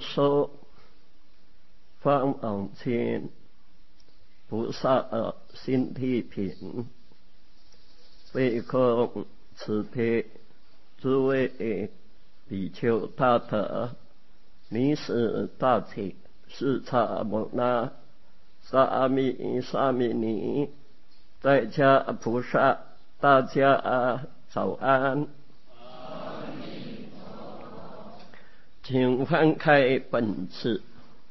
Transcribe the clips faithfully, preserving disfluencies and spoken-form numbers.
说方往前菩萨心地品，为空此帖诸位比丘大德，尼是大体视察摩那沙弥沙弥尼在家菩萨，大家早安。请翻开本次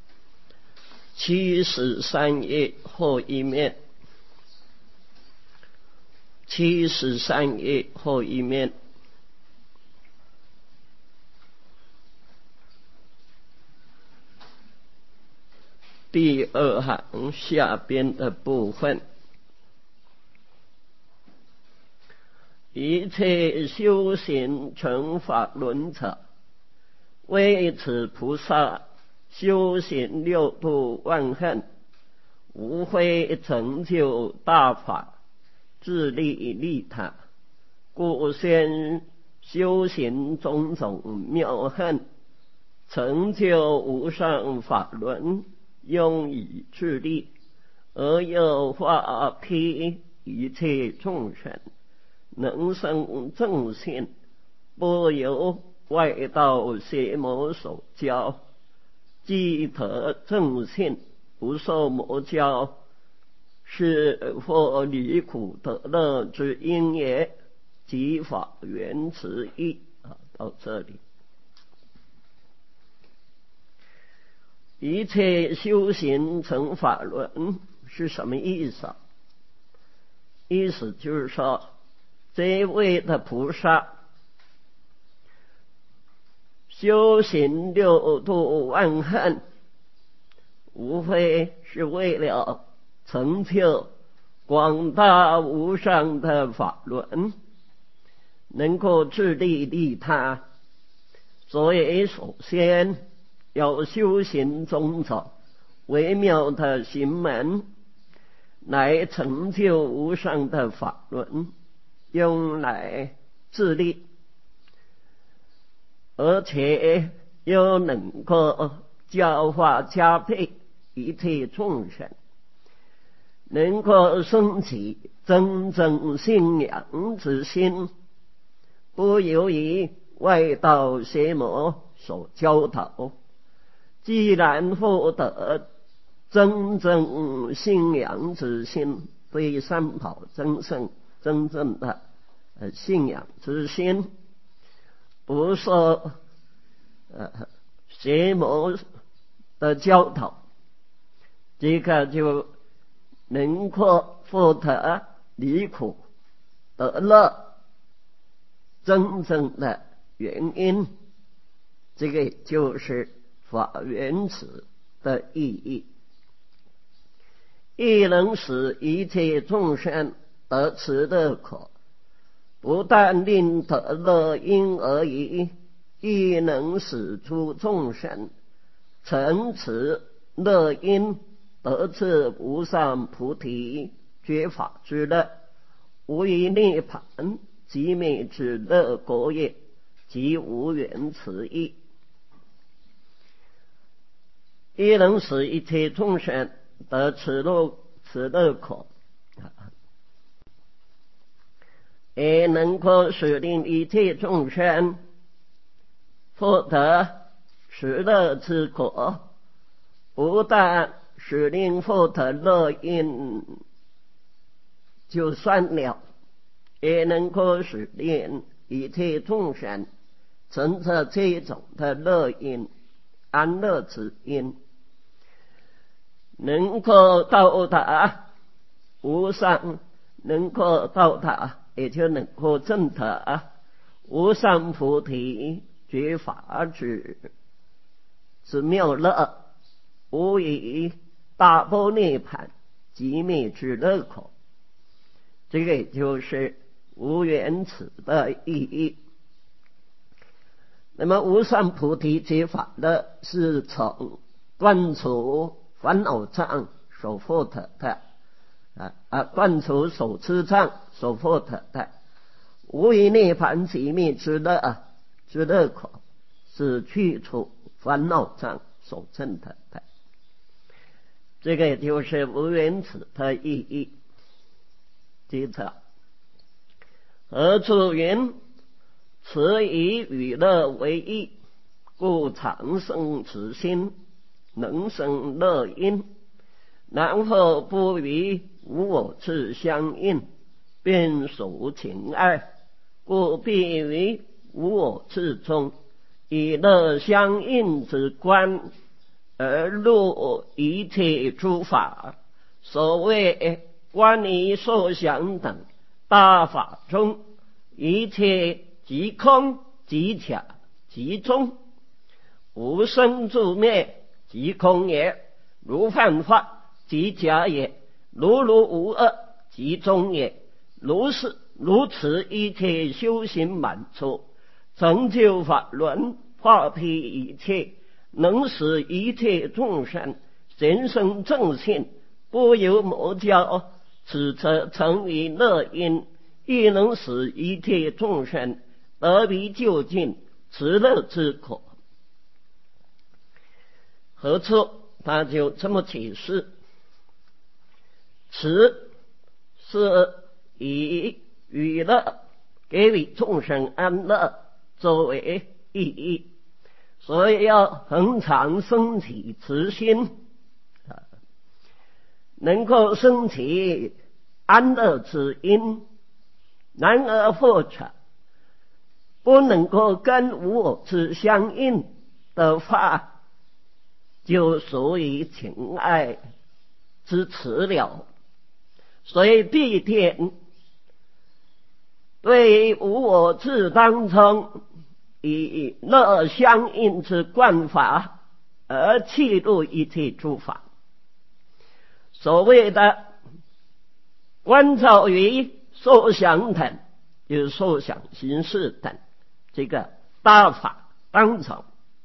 七十三页后一面，七十三页后一面，第二行下边的部分，一切修行成法轮者，为此菩萨修行六度万恨，无非成就大法，自利利他，故先修行种种妙恨，成就无上法轮，用以自利，而又化披一切众生，能生正信，不由外道邪魔所教，既得正信，不受魔教，是获离苦得乐之因也。即法缘此义啊，到这里，一切修行成法轮是什么意思啊？意思就是说，这位的菩萨修行六度万恨，无非是为了成就广大无上的法轮，能够自利利他。所以首先要修行种种微妙的行门，来成就无上的法轮，用来自利，而且又能够教化加倍一切众生，能够升起真正信仰之心，不由于外道邪魔所教导。既然获得真正信仰之心，对三宝真正真正的信仰之心，不受呃邪魔的教导，这个就能够获得离苦得乐真正的原因。这个就是法缘此的意义，亦能使一切众生得此乐果，不但令得乐因而已，亦能使诸众生成此乐因，得至无上菩提觉法之乐，无于涅槃寂灭之乐果也。即无缘此意，亦能使一切众生得此乐此乐果，也能够使令一切众生获得此乐之果，不但使令获得乐因就算了，也能够使令一切众生乘着这种的乐因安乐之因，能够到达无上，能够到达，也就能够证得无上菩提觉法之之妙乐，无以大波涅槃寂灭之乐果。这个就是无缘此的意义。那么无上菩提觉法乐是从断除烦恼障所获得的啊啊，断除手持障所获得的，无于涅槃寂灭之乐之乐果，是去除烦恼障所证的。这个就是无缘此的意义。接着，何处云？此以娱乐为义，故常生此心，能生乐因。然后不与无我智相应，便属情爱，故必于无我智中，以乐相应之观，而入一切诸法。所谓观于受想等大法中，一切即空即假即中，无生住灭即空也，如幻化即假也，如如无二即中也。如是如此一切修行满处，成就法轮，化辟一切，能使一切众生神生正信，不由魔教，此则成为乐因，亦能使一切众生得离究竟，此乐之果。何处？他就这么解释，此是以娱乐，给予众生安乐作为意义，所以要恒常升起慈心，能够升起安乐之因。然而或者不能够跟无我之相应的话，就属于情爱之词了。所以必定对于无我智当中以乐相应之观法，而契入一切诸法。所谓的观照于受想等，就是受想行识等这个大法当中，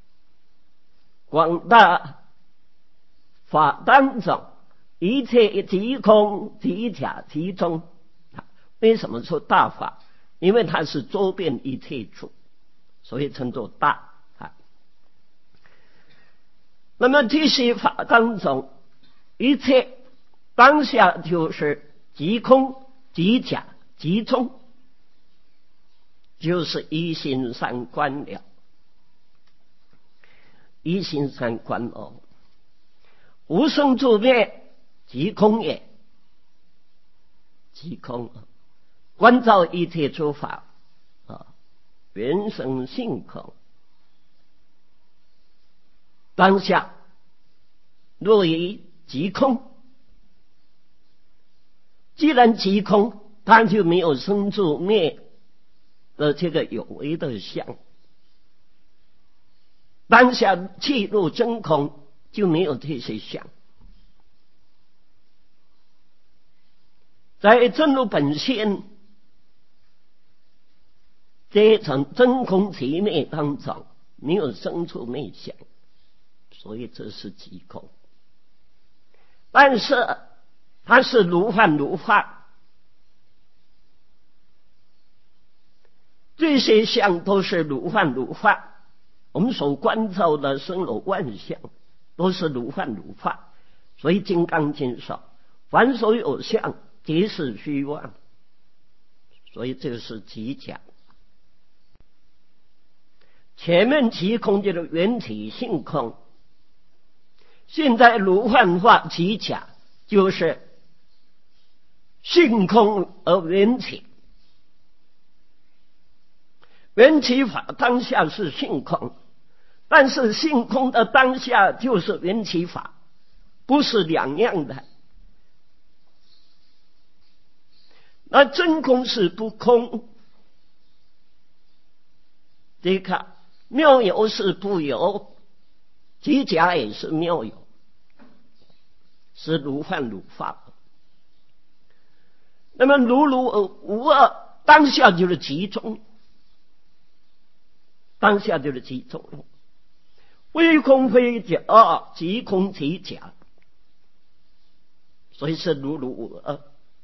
广大法当中，一切即空即假即中。为什么说大法？因为它是周遍一切处，所以称作大。那么这些法当中，一切当下就是即空即假即中，就是一心三观了。一心三观哦，无生住灭即空也，即空。观照一切诸法啊，原生性空。当下若于即空，既然即空，它就没有生住灭的这个有为的相。当下契入真空，就没有这些相。在真如本性这层真空体灭当中，没有生处灭相，所以这是即空。但是它是如幻如化，这些相都是如幻如化。我们所观照的生罗万象都是如幻如化，所以《金刚经》说：“凡所有相，皆是虚妄。”所以这个是即假。前面即空就是原体性空，现在如幻化即假，就是性空而缘起。缘起法当下是性空，但是性空的当下就是缘起法，不是两样的。那真空是不空，你看妙有是不有，即假也是妙有，是如幻如化。那么如如无二，当下就是即中，当下就是即中。非空非假，即空即假，所以是如如无二。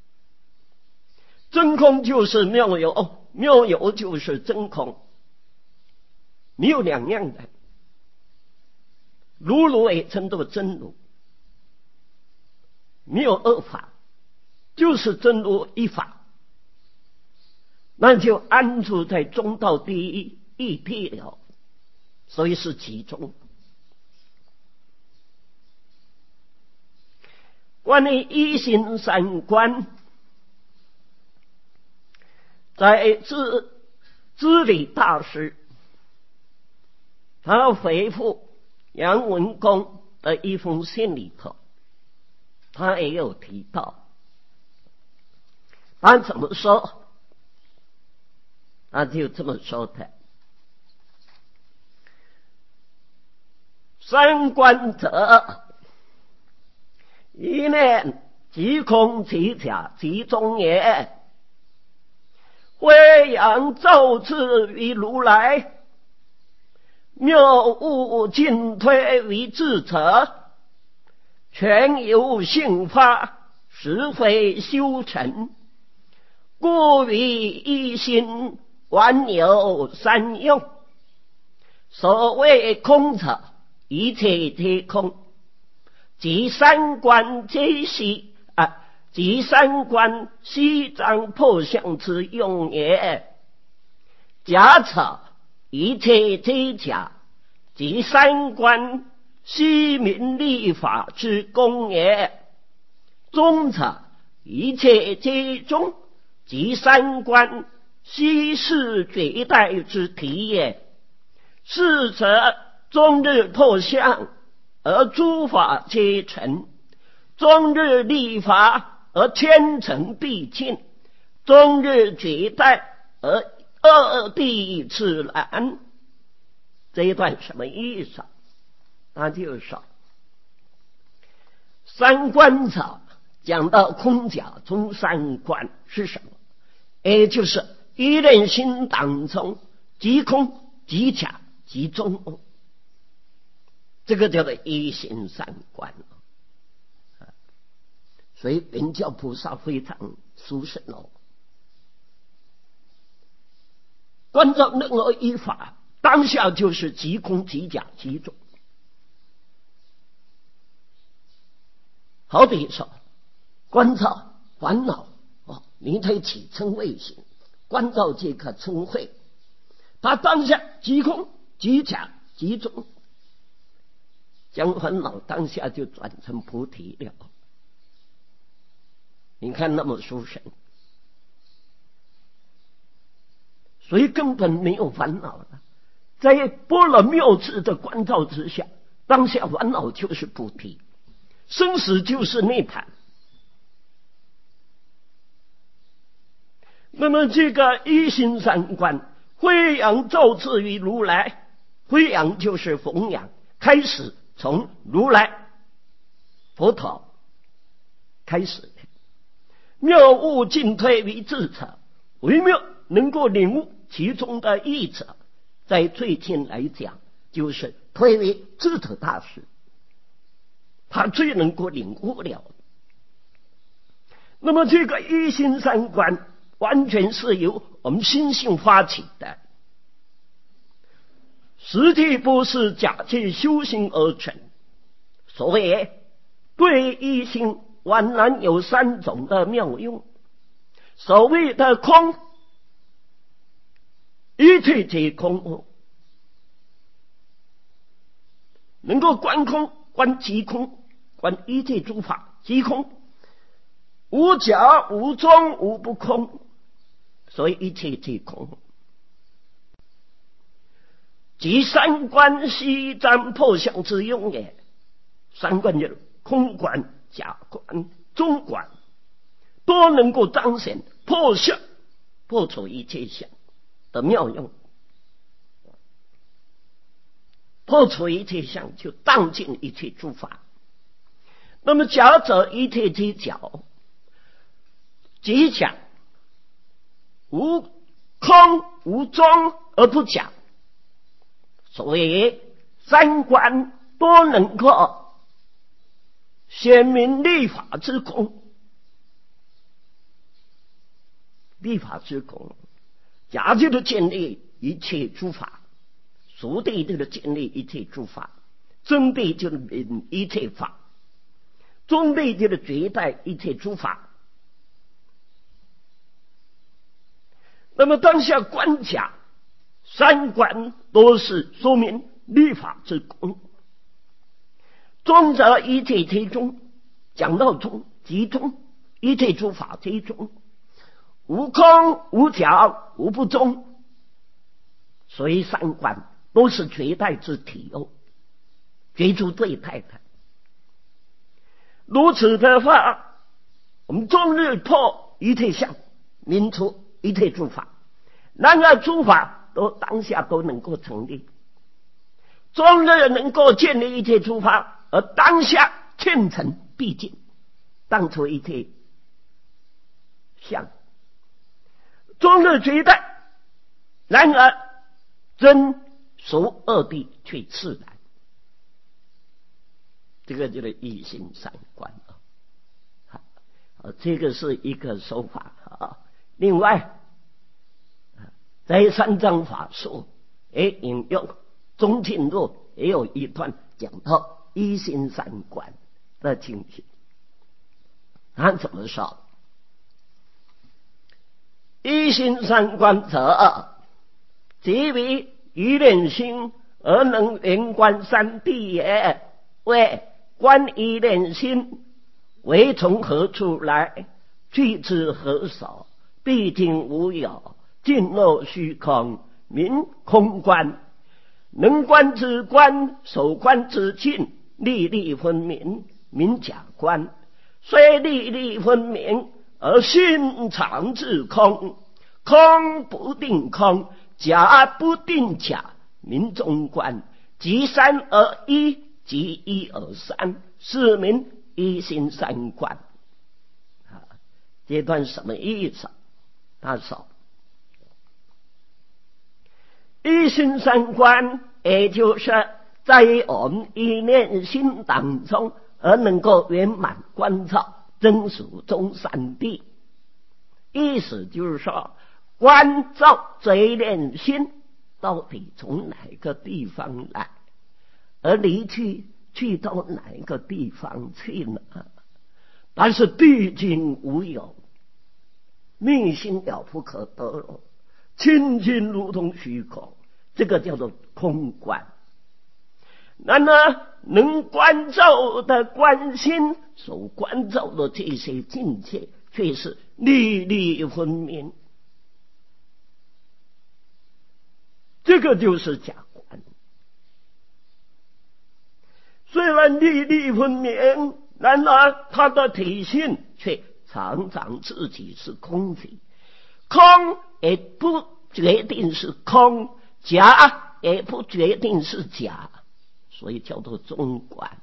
真空就是妙有，妙有就是真空，没有两样的。 如如为称作真如，没有二法，就是真如一法，那就安住在中道第一一体了，所以是集中。关于一心三观，在知知理大师他回复杨文公的一封信里头，他也有提到，他怎么说？他就这么说的：三观者，一念即空即假即中也，微阳照之于如来，谬误进退于智者，全由性发，实非修成，故于一心完有三用。所谓空者，一切皆空，即三观皆悉啊，即三观悉彰破相之用也。假者，一切皆假，即三观悉名利法之功也。中者，一切皆中，即三观悉是绝代之体也。是者，终日破相而诸法皆成，终日立法而千尘毕尽，终日绝代而二谛自然。这一段什么意思？那就是说，三观者讲到空假中三观是什么？也就是一念心当中，即空即假即中，这个叫做一心三观。所以圆教菩萨非常殊胜哦，关照任何一法，当下就是即空即假即中。好比说关照烦恼哦，你可以起嗔恚心，关照这颗嗔恚，它当下即空即假即中，将烦恼当下就转成菩提了。你看那么殊胜，所以根本没有烦恼了。在般若妙智的关照之下，当下烦恼就是菩提，生死就是涅槃。那么这个一心三观，辉阳照之于如来，辉阳就是弘扬，开始从如来佛陀开始，妙悟进退于智者，微妙能够领悟其中的义者，在最近来讲就是推为智者大师，他最能够领悟了。那么这个一心三观完全是由我们心性发起的，实际不是假借修行而成。所谓对一心完然有三种的妙用。所谓的空，一切皆空，能够观空，观即空，观一切诸法即空，无假无中无不空，所以一切皆空。即三观悉彰破相之用也。三观就是空观、假观、中观，都能够彰显破相、破除一切相的妙用。破除一切相，就荡尽一切诸法。那么假者一切皆假，即假无空无中而不假。所谓三观都能够显明立法之功，立法之功，假就是建立一切诸法，俗谛就是建立一切诸法， 真谛就是明一切法，中谛就是绝代一切诸法。那么当下观假三观都是说明律法之功，中则一切其中，讲到中即中，一切诸法即中，无空无假无不中，所以三观都是绝代之体哦，绝诸对待的。如此的话，我们终日破一切相，明除一切诸法，然而诸法都当下都能够成立，终日能够建立一切诸法，而当下劝成毕竟，当出一切相，终日绝代，然而真俗二谛却自然，这个就是一心三观啊，这个是一个说法啊。另外，在三藏法术也引用中庆录也有一段讲到一心三观的情形。他怎么说？一心三观者，即为一念心而能圆观三谛也。谓观一念心，为从何处来？去之何所？毕竟无有，尽若虚空，名空观。能观之观，所观之境，粒粒分明，名假观。虽粒粒分明，而心常自空。空不定空，假不定假，名中观。即三而一，即一而三，是名一心三观。啊，这段什么意思？他说，一心三观，也就是在我们一念心当中，而能够圆满观照真俗中三谛。意思就是说，观照这一念心到底从哪个地方来，而离去去到哪一个地方去呢？但是毕竟无有，内心了不可得了，清净如同虚空，这个叫做空观。然而能观照的观心所观照的这些境界，却是粒粒分明，这个就是假观。虽然粒粒分明，然而它的体性却常常自己是空体，空也不决定是空，假也不决定是假，所以叫做中观。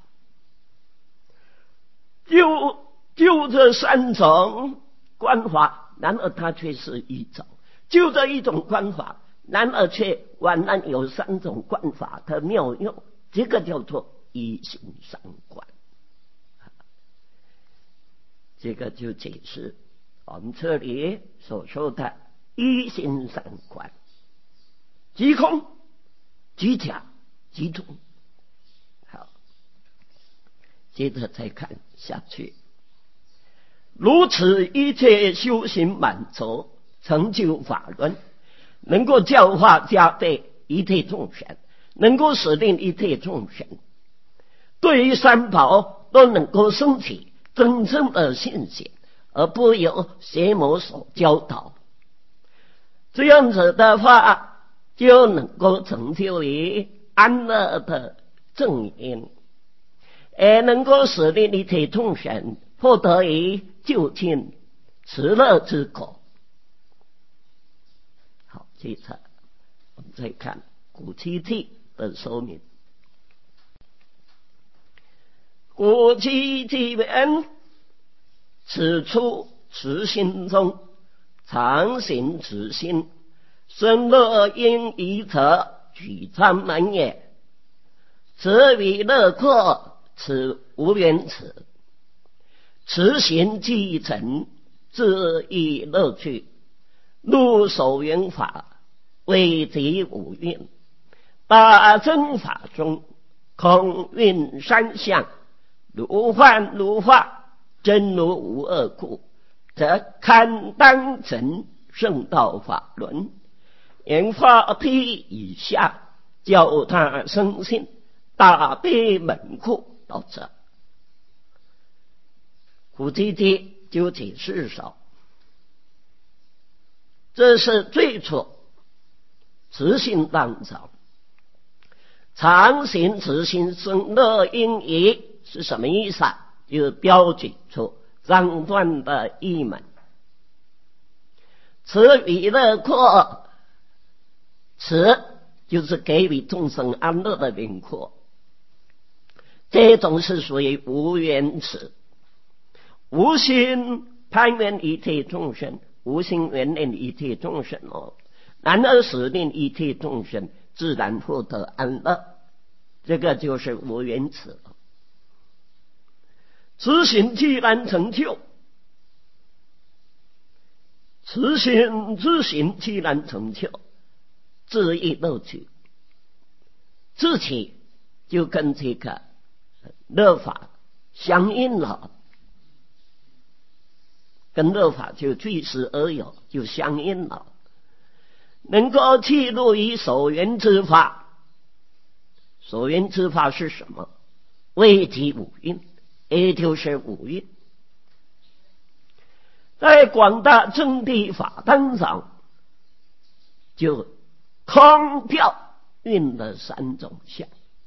就就这三种观法，然而它却是一种；就这一种观法，然而却宛然有三种观法的妙用，这个叫做一心三观。这个就解释我们这里所说的一心三观，即空即假即中。好，接着再看下去。如此一切修行满足，成就法轮，能够教化加倍一切众生，能够使令一切众生对于三宝都能够升起真正的信心，而不由邪魔所教导。这样子的话，就能够成就于安乐的正因，也能够使令一切众生获得于究竟慈乐之果。好，接着我们再看古七记的说明。古七记文，此处慈心中，常行慈心，生乐因一者，举参门也。此为乐阔，此无缘此。慈行既成，自意乐趣。入手缘法，为其五蕴。大真法中， 空蕴三相，如幻如化，真如无二故，则堪当成圣道法轮。言法披以下，教他生信，大悲门库到这。古弟弟就解释说，这是最初慈心当造，常行慈心生乐因疑是什么意思啊？就标举出张端的一门。慈彼乐阔，慈就是给予众生安乐的名阔，这种是属于无缘慈，无心攀缘一切众生，无心缘念一切众生哦，然而使令一切众生自然获得安乐，这个就是无缘慈了。慈行既然成就，慈行之行既然成就，自意乐趣，自己就跟这个乐法相应了，跟乐法就据实而有，就相应了。能够契入于所缘之法，所缘之法是什么？谓即五蕴，也就是五蕴。在广大正谛法当上，就空掉蕴的三种相。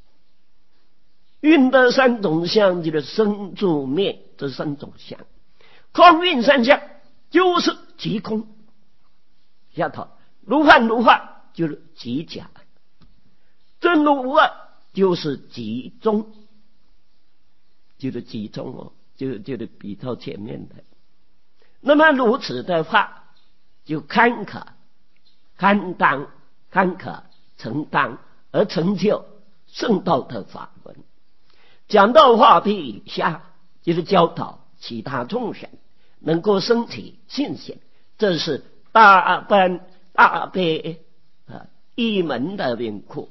蕴的三种相就是生住灭这三种相，空蕴三相就是即空。下头如幻如化就是即假，真如无二就是即中，就是即中哦，就就是比较前面的。那么如此的话，就堪可堪当堪可承担而成就圣道的法门。讲到话题以下，就是教导其他众生能够升起信心，这是大悲大悲啊一门的缘故，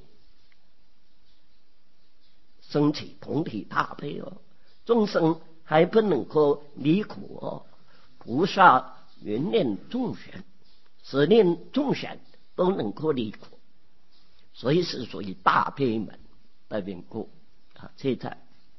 升起同体大悲哦，众生还不能够离苦哦，菩萨原念众生，使令众生都能够离苦，所以是属于大悲门的缘故啊。这在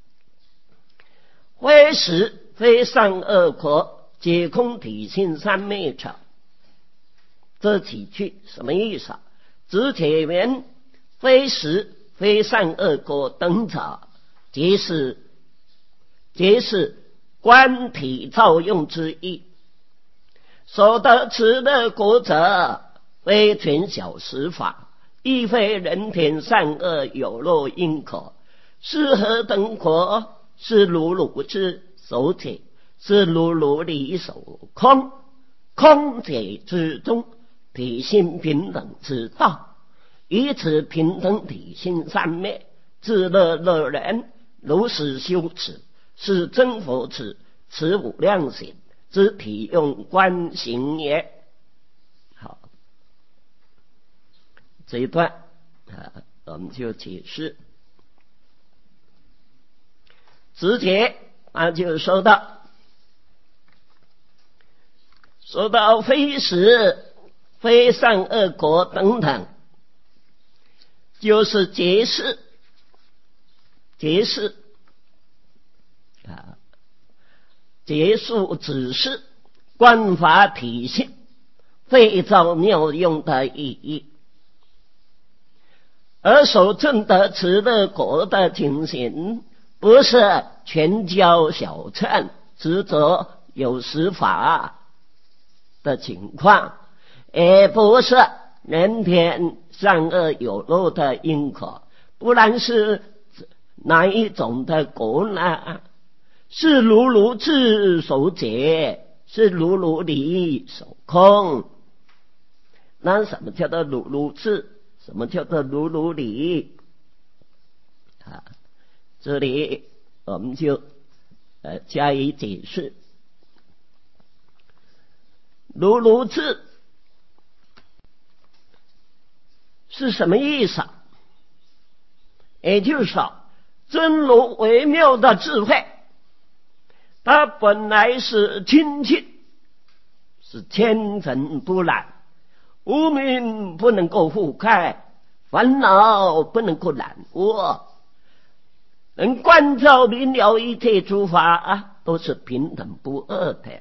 非实非善恶果，皆空体性三昧者。这几句什么意思啊？指前面非实非善恶果等者，皆是皆是观体造用之意。所得此乐果者，非全小实法，亦非人天善恶有漏因果。是何等果？是如如之守体，是如如理守空，空体之中，体性平等之道。以此平等体性三昧，自乐乐人，如是修持，是真佛持，此无量行之体用观行也。好，这一段啊，我们就解释。直接啊，就说到说到非实非善恶果等等，就是解释解释啊，结束指示观法体性非照妙用的意义，而所证得此乐果的情形，不是全教小乘执着有实法的情况，也不是人天善恶有漏的因果，不然是哪一种的果呢？是如如智守解，是如如理守空。那什么叫做如如智？什么叫做如如理？啊，这里我们就呃加以解释。如如智是什么意思？也就是说， 真如微妙的智慧，它本来是清净，是千尘不染，无明不能够覆盖，烦恼不能够染污，能观照明了一切诸法、啊、都是平等不二的。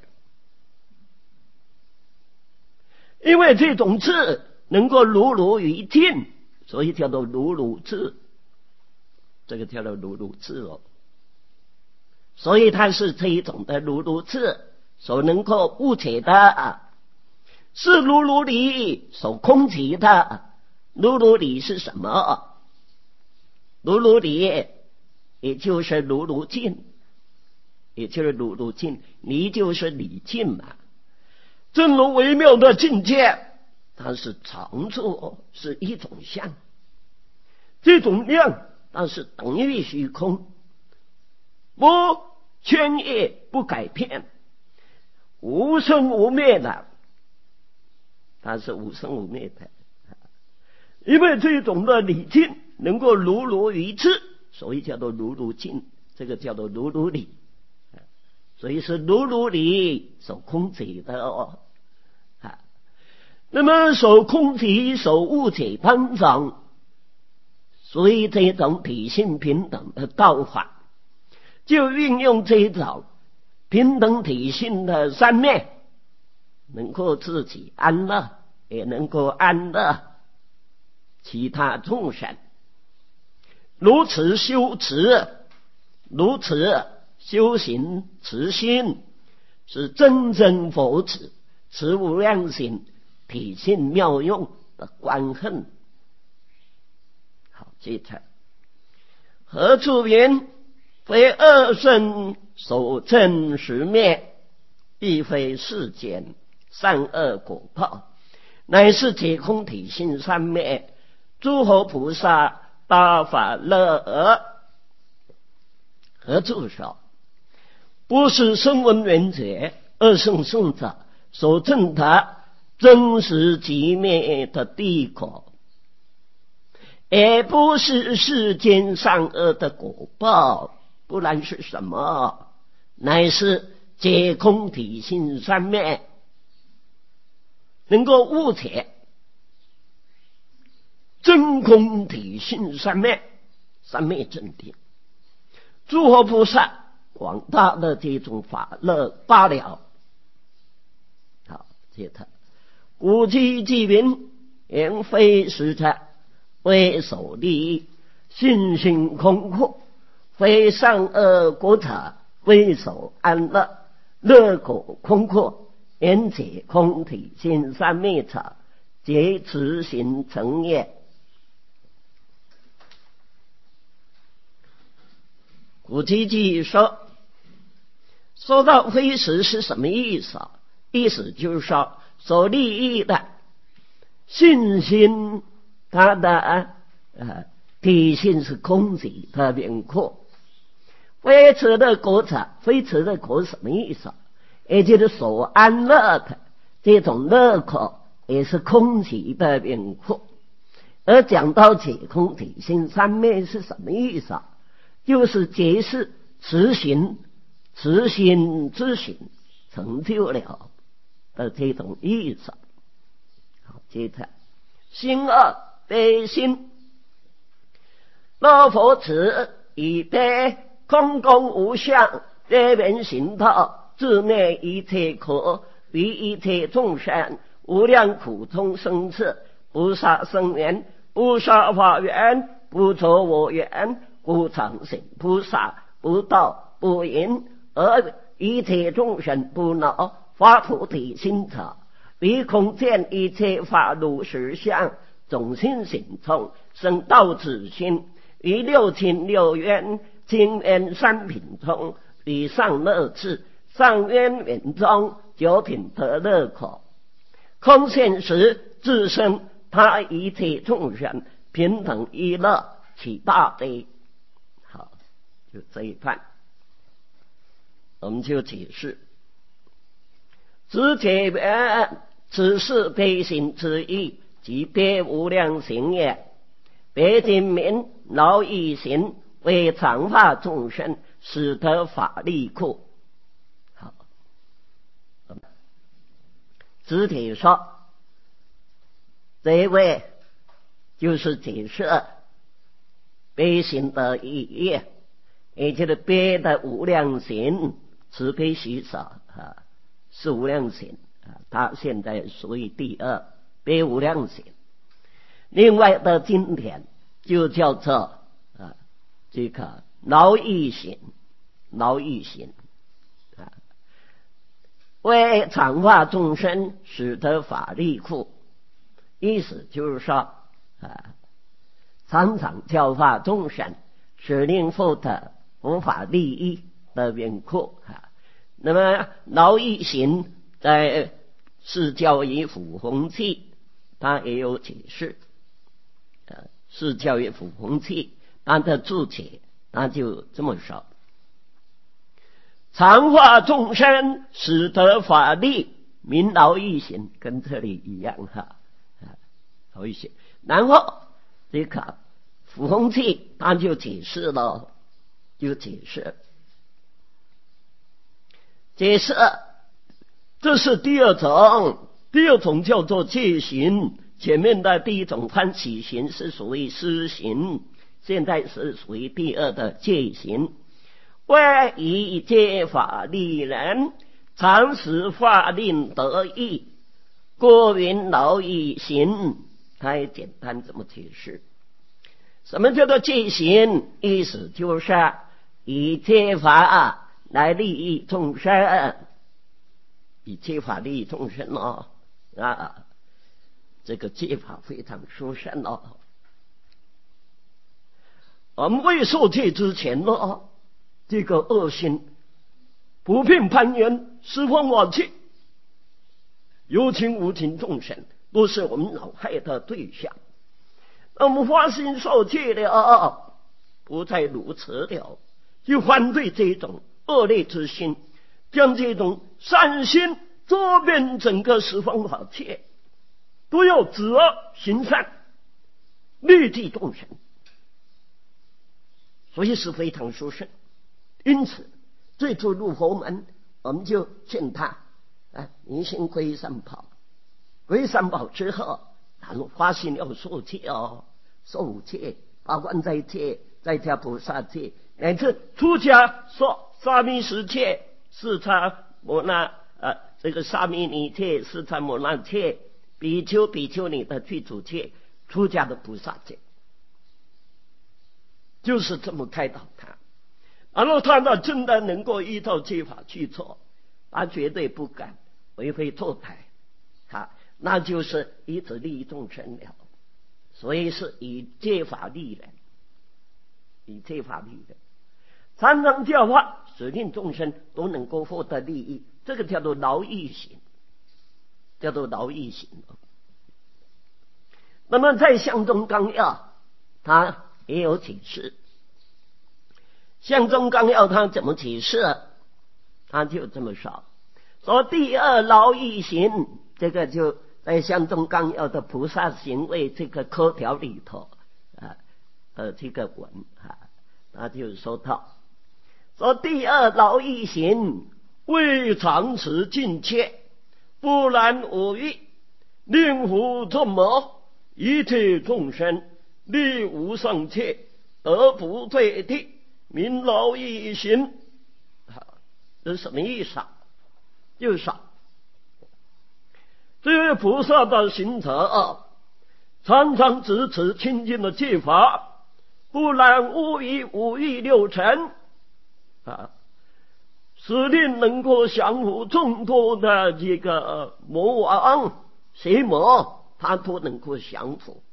因为这种智能够如如于境，所以叫做如如智，这个叫做如如智哦。所以它是这一种的如如智所能够悟解的，是如如理所空寂的。如如理是什么？如如理也就是如如境，也就是如如境，理就是理境嘛。真如微妙的境界，它是常住，是一种相，这种量它是等于虚空，不迁移不改变，无生无灭的，它是无生无灭的。因为这种的理境能够如如于智，所以叫做如如境，这个叫做如如理，所以是如如理所空寂的哦。那么守空寂守误解当中，所以这种体性平等的道法，就运用这种平等体性的三面，能够自己安乐，也能够安乐其他众生。如此修持，如此修行持心，是真正佛子持无量心体性妙用的观恨。好，接着何处云非二圣所证实灭，亦非世间善恶果报，乃是解空体性三昧，诸佛菩萨大法乐而。何处说不是声闻缘觉二圣圣者所证的真实寂灭的地果，也不是世间善恶的果报，不然是什么？乃是解空体性三昧，能够悟解真空体性三昧，三昧正定。诸佛菩萨广大的这种法乐罢了。好，接着古籍记云，言非实者为所利，信心空阔，非善恶果者为所安乐，乐果空阔，言解空体性三昧者，皆持行成也。古籍记说，说到非实是什么意思？意思就是说所利益的信心，它的呃体性是空寂的明阔。非持的果者，非持的果什么意思？也就是所安乐的这种乐果，也是空寂的明阔。而讲到解空体性三昧是什么意思？就是解释持行持心之行成就了的这种意思。好，接着心二悲心，若佛持以悲空空无相悲闻行道，自灭一切苦，于一切众生无量苦中生次，不杀生缘，不杀法缘，不着我缘，故常行菩萨，不道不淫，而一切众生不恼发菩提心者，唯空见一切法如实相，种心行从，生道之心，于六亲六缘清缘三品中，离上乐智，上渊远中，九品得乐果。空现时自身他一切众生平等一乐，起大悲。好，就这一段我们就解释，只解缘此是悲心之意，即悲无量行也。悲心名劳逸行， 为常化众生，使得法力库。好，子体说，这一位就是解释悲心的意义，也就是悲的无量行，慈悲喜舍啊，是无量行啊，他现在属于第二悲无量行。另外的经典就叫做啊这个劳逸行，劳逸行啊，为常化众生，使得法力库。意思就是说啊，常常教化众生，使令获得佛法利益的缘故啊。那么劳逸行在释教于普弘契，他也有解释。呃，释教于普弘契，他的注解他就这么说：常化众生，使得法力，名劳逸行，跟这里一样哈。劳逸行，然后这个普弘契他就解释了，就解释解释，这是第二种，第二种叫做戒行。前面的第一种欢喜行是属于施行，现在是属于第二的戒行。为以戒法利人，常使法令得益，故云劳逸行。他也简单这么解释。什么叫做戒行？意思就是以戒法来利益众生，以戒法利益众生哦啊，这个戒法非常殊胜哦。我们未受戒之前呢，这个恶心不平攀缘，十方瓦器，有情无情众生都是我们恼害的对象。那么发心受戒了，不再如此了，就反对这种恶劣之心，将这种善心周遍整个十方法界，都要止恶行善，利济众生，所以是非常殊胜。因此最初入佛门，我们就劝他啊，你先皈三宝，皈三宝之后，然后发心要受戒哦，受戒包括在戒、在家菩萨戒，乃至出家说沙弥十戒、四叉摩那呃这个沙弥尼戒、四叉摩那戒、比丘比丘尼的具足戒、出家的菩萨戒，就是这么开导他。然后他呢真的能够依照戒法去做，他绝对不敢为非作歹啊，那就是以此利益众生了。所以是以戒法利人，以戒法利人，常常教化，使令众生都能够获得利益，这个叫做劳逸行，叫做劳逸行。那么在相宗纲要，他也有解释。相宗纲要他怎么解释？他就这么说：说第二劳逸行，这个就在相宗纲要的菩萨行为这个科条里头啊，呃，这个文啊，他就说到：说第二劳逸行，为常持禁戒，不然无益，令狐众魔，一切众生，力无上戒，得不退地，名劳逸行。这是什么意思啊？就是说，这位菩萨的行者啊，常常支持清净的戒法，不然无益五欲六尘啊，使令能够降服众多的这个魔王邪魔，他都能够降服，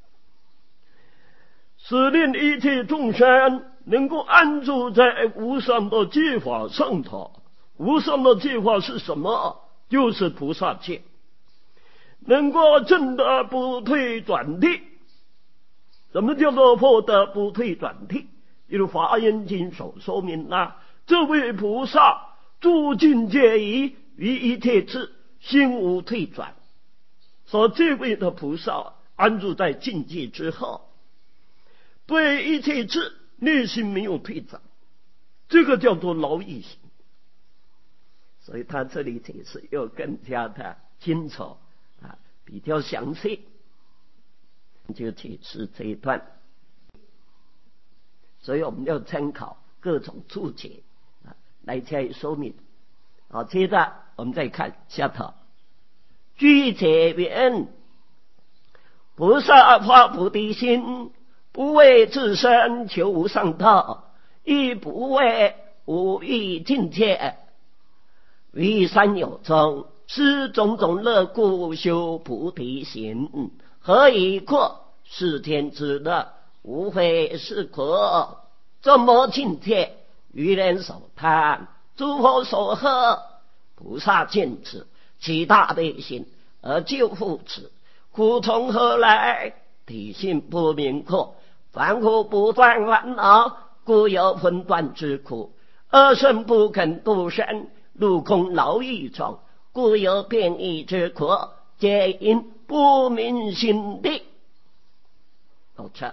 使令一切众生能够安住在无上的戒法上头。无上的戒法是什么？就是菩萨戒，能够证得不退转地。什么叫做获得不退转地？就是华严经所说明啊，这位菩萨住境界于于一切智，心无退转。说这位的菩萨安住在境界之后，对一切智内心没有退转，这个叫做劳役行。所以他这里解释又更加的清楚啊，比较详细，就解释这一段。所以我们要参考各种注解啊来加以说明。好，接着我们再看下头，据解云：菩萨发菩提心，不为自身求无上道，亦不为无欲境界，于三有中施种种乐故修菩提心，何以过？世间之乐，无非是苦。这么境界，愚人所贪，诸佛所呵。菩萨见此，其大悲心而救护此，苦从何来？体性不明确，凡夫不断烦恼，故有分段之苦。二圣不肯度生，入空劳役中，故有变异之苦，皆因不明心地。好，这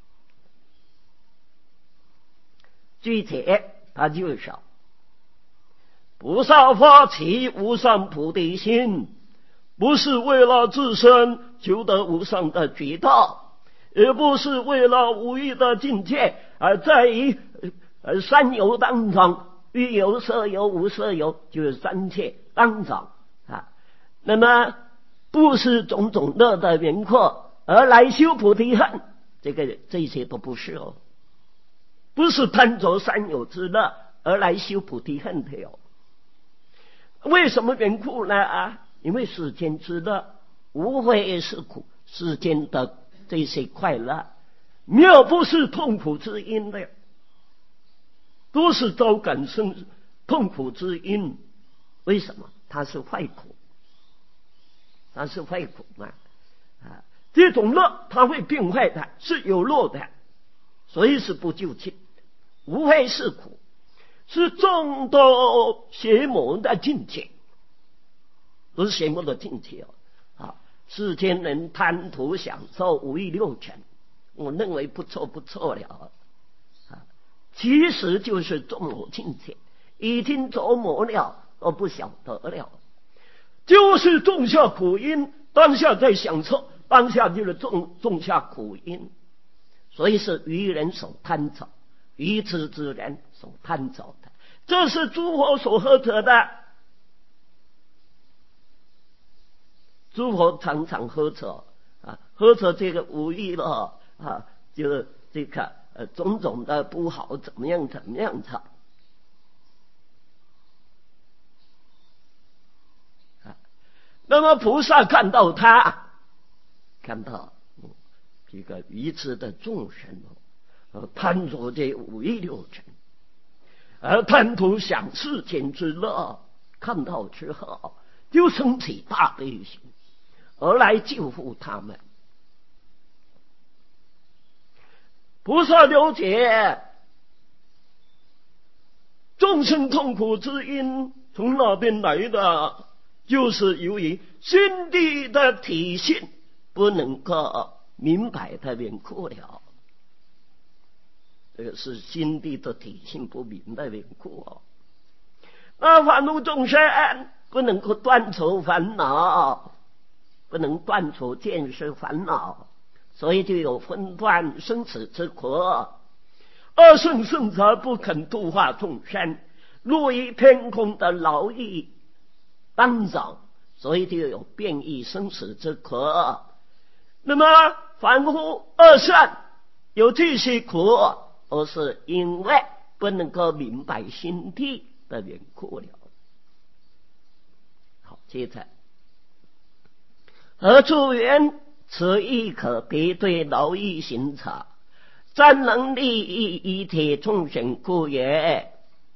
具体他就说，菩萨发起无上菩提心，不是为了自身求得无上的觉道，也不是为了无欲的境界，而在于三有当中，欲有、色有、无色有，就是三界当中啊。那么不是种种乐的缘故而来修菩提恨，这个这些都不是哦，不是贪着三有之乐而来修菩提恨的哦。为什么缘故呢？啊，因为世间之乐无非是苦，世间的这些快乐没有不是痛苦之因的，都是遭感生痛苦之因。为什么？它是坏苦，它是坏苦嘛啊！这种乐它会变坏的，是有乐的，所以是不究竟，无非是苦，是众多邪魔的境界，不是邪魔的境界哦啊！世间人贪图享受五欲六尘，我认为不错不错了啊，其实就是众魔境界，已经着魔了，都不晓得了，就是种下苦因，当下在享受，当下就是种种下苦因，所以是愚人所贪着，愚痴之人所贪着的，这是诸佛所呵责的。诸佛常常呵责啊，呵责这个无欲了啊，就是这个呃种种的不好，怎么样怎么样的啊。那么菩萨看到他，看到、嗯、这个愚痴的众生哦，贪着这五欲六尘，而贪图享世间之乐，看到之后就生起大悲心，而来救护他们。菩萨了解众生痛苦之因从哪边来的，就是由于心地的体性不能够明白的缘故了。这个是心地的体性不明的缘故哦。那凡夫众生不能够断除烦恼，不能断除见识烦恼，所以就有分断生死之苦。二圣圣者不肯度化众生，入于偏空的劳役当中，所以就有变异生死之苦。那么凡夫二圣有这些苦，而是因为不能够明白心地的缘故了。好，接着而诸缘，此亦可别对劳役行者，暂能利益一切众生故也。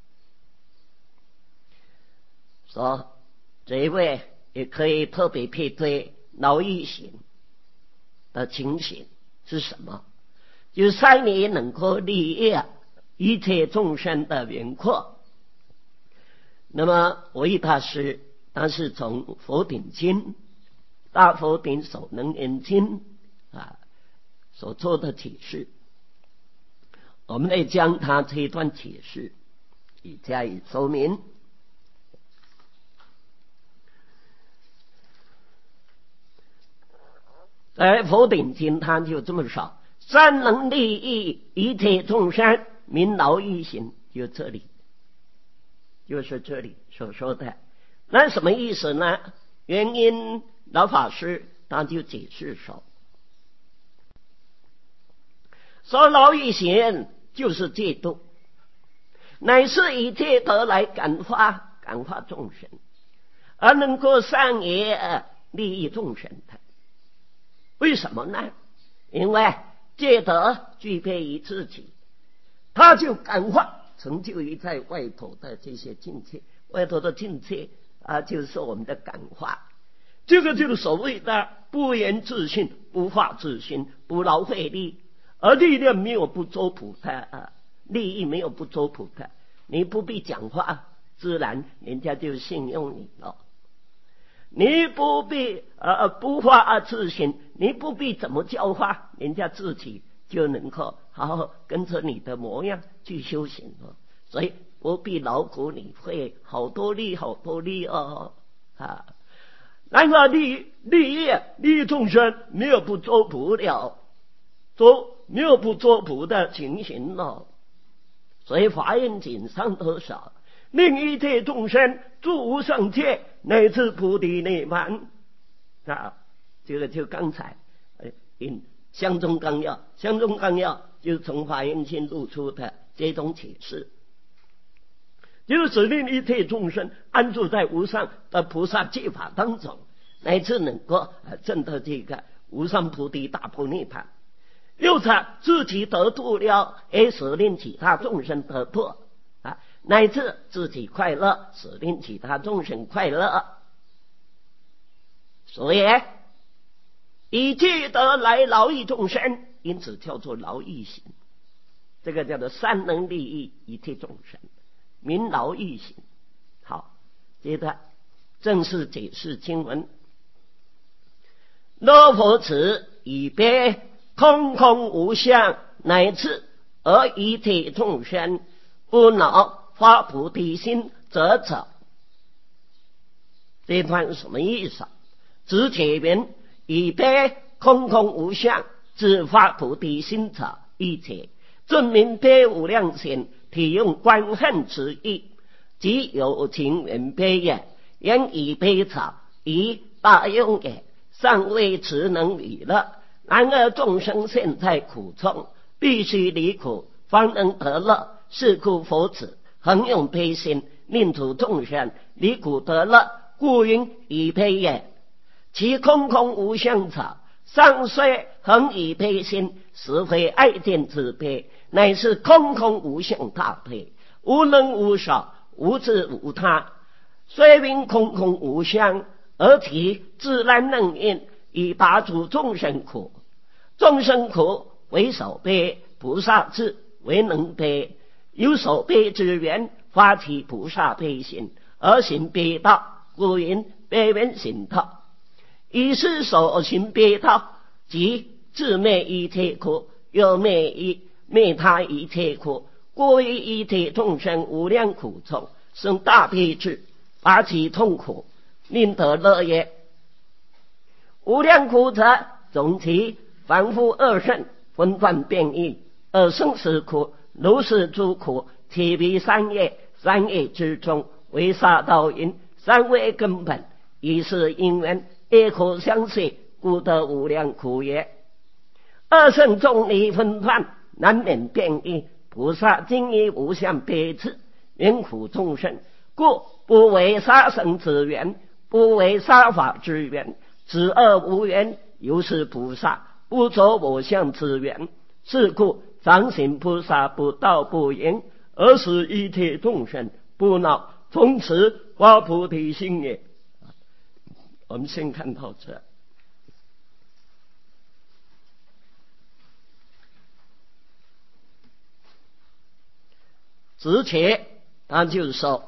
说这一位也可以特别配对劳役行的情形是什么？就是三年能够利益一切众生的缘故。那么维大师当时从佛顶经大佛顶首能严经啊所做的启示， 我们来将它这一段解释以加以说明。在佛顶经他就这么说：善能利益一切众生，民劳益行，就这里，就是这里所说的。那什么意思呢？原因老法师他就解释说，说劳益行就是戒度，乃是以戒德来感化感化众生，而能够善业利益众生的。为什么呢？因为戒德具备于自己，他就感化成就于在外头的这些境界，外头的境界啊，就是我们的感化。这个就是所谓的不言自信，不发自心，不劳费力，而力量没有不周普的啊，利益没有不周普的，你不必讲话，自然人家就信用你了。你不必呃不发自心，你不必怎么教化，人家自己就能够好好跟着你的模样去修行了。所以不必劳苦你会好多力好多力哦啊！然后利利益利益众生没有不周普了，周没有不周普的情形了。所以华严经上头说，令一切众生诸无上界，乃至菩提涅槃啊！这个就刚才in相中纲要，相中纲要就从华严经露出的这种解释，就是令一切众生安住在无上的菩萨戒法当中，乃至能够证得这个无上菩提大菩涅槃。又者自己得度了，也使令其他众生得度啊，乃至自己快乐，使令其他众生快乐。所以以戒德来劳益众生，因此叫做劳益行。这个叫做善能利益一切众生，民劳益行。好，接着正式解释经文。若佛此以别空空无相，乃至而一切众生不恼发菩提心者者。这段什么意思？指解云以别空空无相自发菩提心者一切，证明别无量心，体用观恨之意，即有情缘别也。言以别者，以大用也，尚未持能娱乐。然而众生现在苦中，必须离苦方能得乐，是故佛子恒用悲心，令诸众生离苦得乐，故云以悲也。其空空无相者，尚虽恒以悲心，实非爱见之悲，乃是空空无相大悲，无能无所，无自无他。虽名空空无相，而其自然能因，以拔除众生苦。众生苦为所悲，菩萨智为能悲。有所悲之缘，发起菩萨悲心，而行悲道，故云悲闻行道。以是所行悲道，即自灭一切苦，又灭一灭他一切苦，故于一切众生无量苦中生大悲智，拔其痛苦，令得乐也。无量苦者，总其凡夫二圣，分段变异，而生死苦，如是诸苦，其彼三业，三业之中为杀道因，三为根本，以是因缘，业苦相随，故得无量苦也。二圣众离分段，难免变异，菩萨精以无相悲智，缘苦众生，故不为杀生之缘，不为杀法之缘，此二无缘，由是菩萨不着我相之缘。是故常行菩萨不道不言，而使一切众生不恼，从此发菩提心也。我们先看到这。之前他就是说，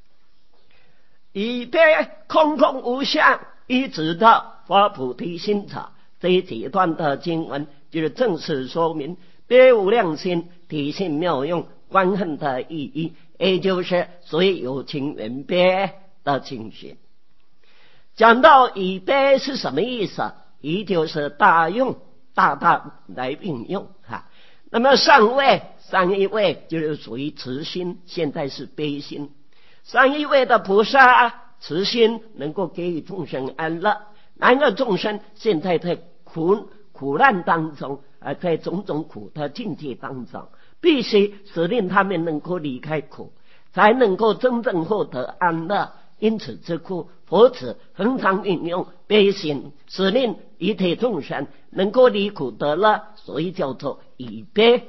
以别空空无相，一直到发菩提心者，这一阶段的经文就是正式说明， 别无量心，体现妙用观恨的意义，也就是随有情缘别的情形。讲到以悲是什么意思？也就是大用，大大来运用哈。那么上位上一位就是属于慈心，现在是悲心。上一位的菩萨慈心能够给予众生安乐，然而众生现在在苦苦难当中，而在种种苦的境界当中，必须使令他们能够离开苦，才能够真正获得安乐。因此之故，佛子恒常运用悲心，使令一切众生能够离苦得乐，所以叫做以悲。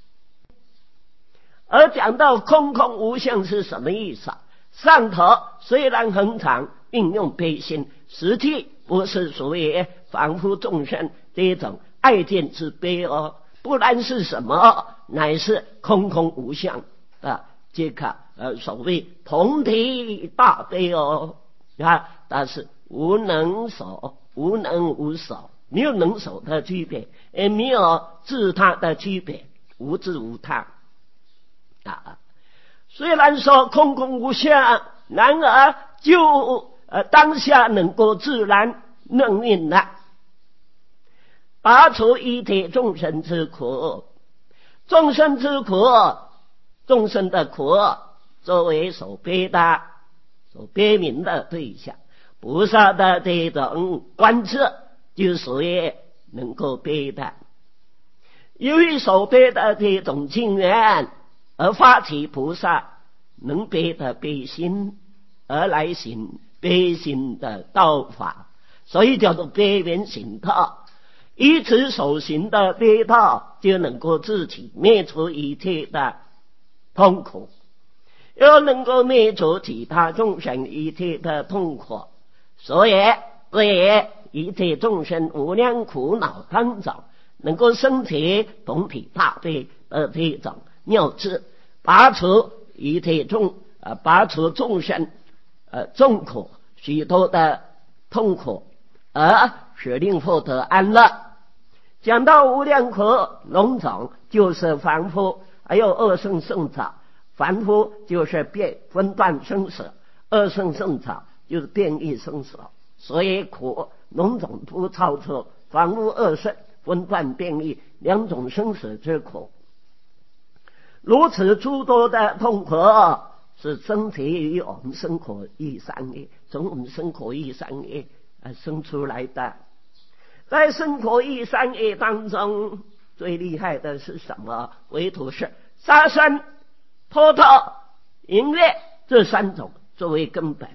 而讲到空空无相是什么意思？上头虽然恒常运用悲心，实际不是所谓凡夫众生这种爱见之悲哦，不然是什么？乃是空空无相啊，这个呃所谓同体大悲哦啊，但是无能守，无能无守，没有能守的区别，也没有自他的区别，无自无他啊。虽然说空空无相，然而就呃当下能够自然能运了，拔除一切众生之苦。众生之苦，众生的苦作为所悲的、所悲悯的对象，菩萨的这种观智就属于能够悲的。由于所悲的这种境缘，而发起菩萨能悲的悲心，而来行悲心的道法，所以叫做悲缘行道。以此所行的悲道，就能够自己灭除一切的痛苦，又能够灭除其他众生一切的痛苦，所以对一切众生无量苦恼当中，能够升起同体大悲的这种妙智，拔除一切众呃，拔除众生呃众苦许多的痛苦，而使令获得安乐。讲到无量苦龙种，就是凡夫，还有二圣圣者。凡夫就是变分段生死，二圣圣者就是变异生死。所以苦龙种不超出凡夫二圣分段变异两种生死之苦。如此诸多的痛苦是生起于我们生活一三业，从我们生活一三业而生出来的。在生活一三业当中，最厉害的是什么？唯独是杀生、偷盗、淫乐这三种作为根本。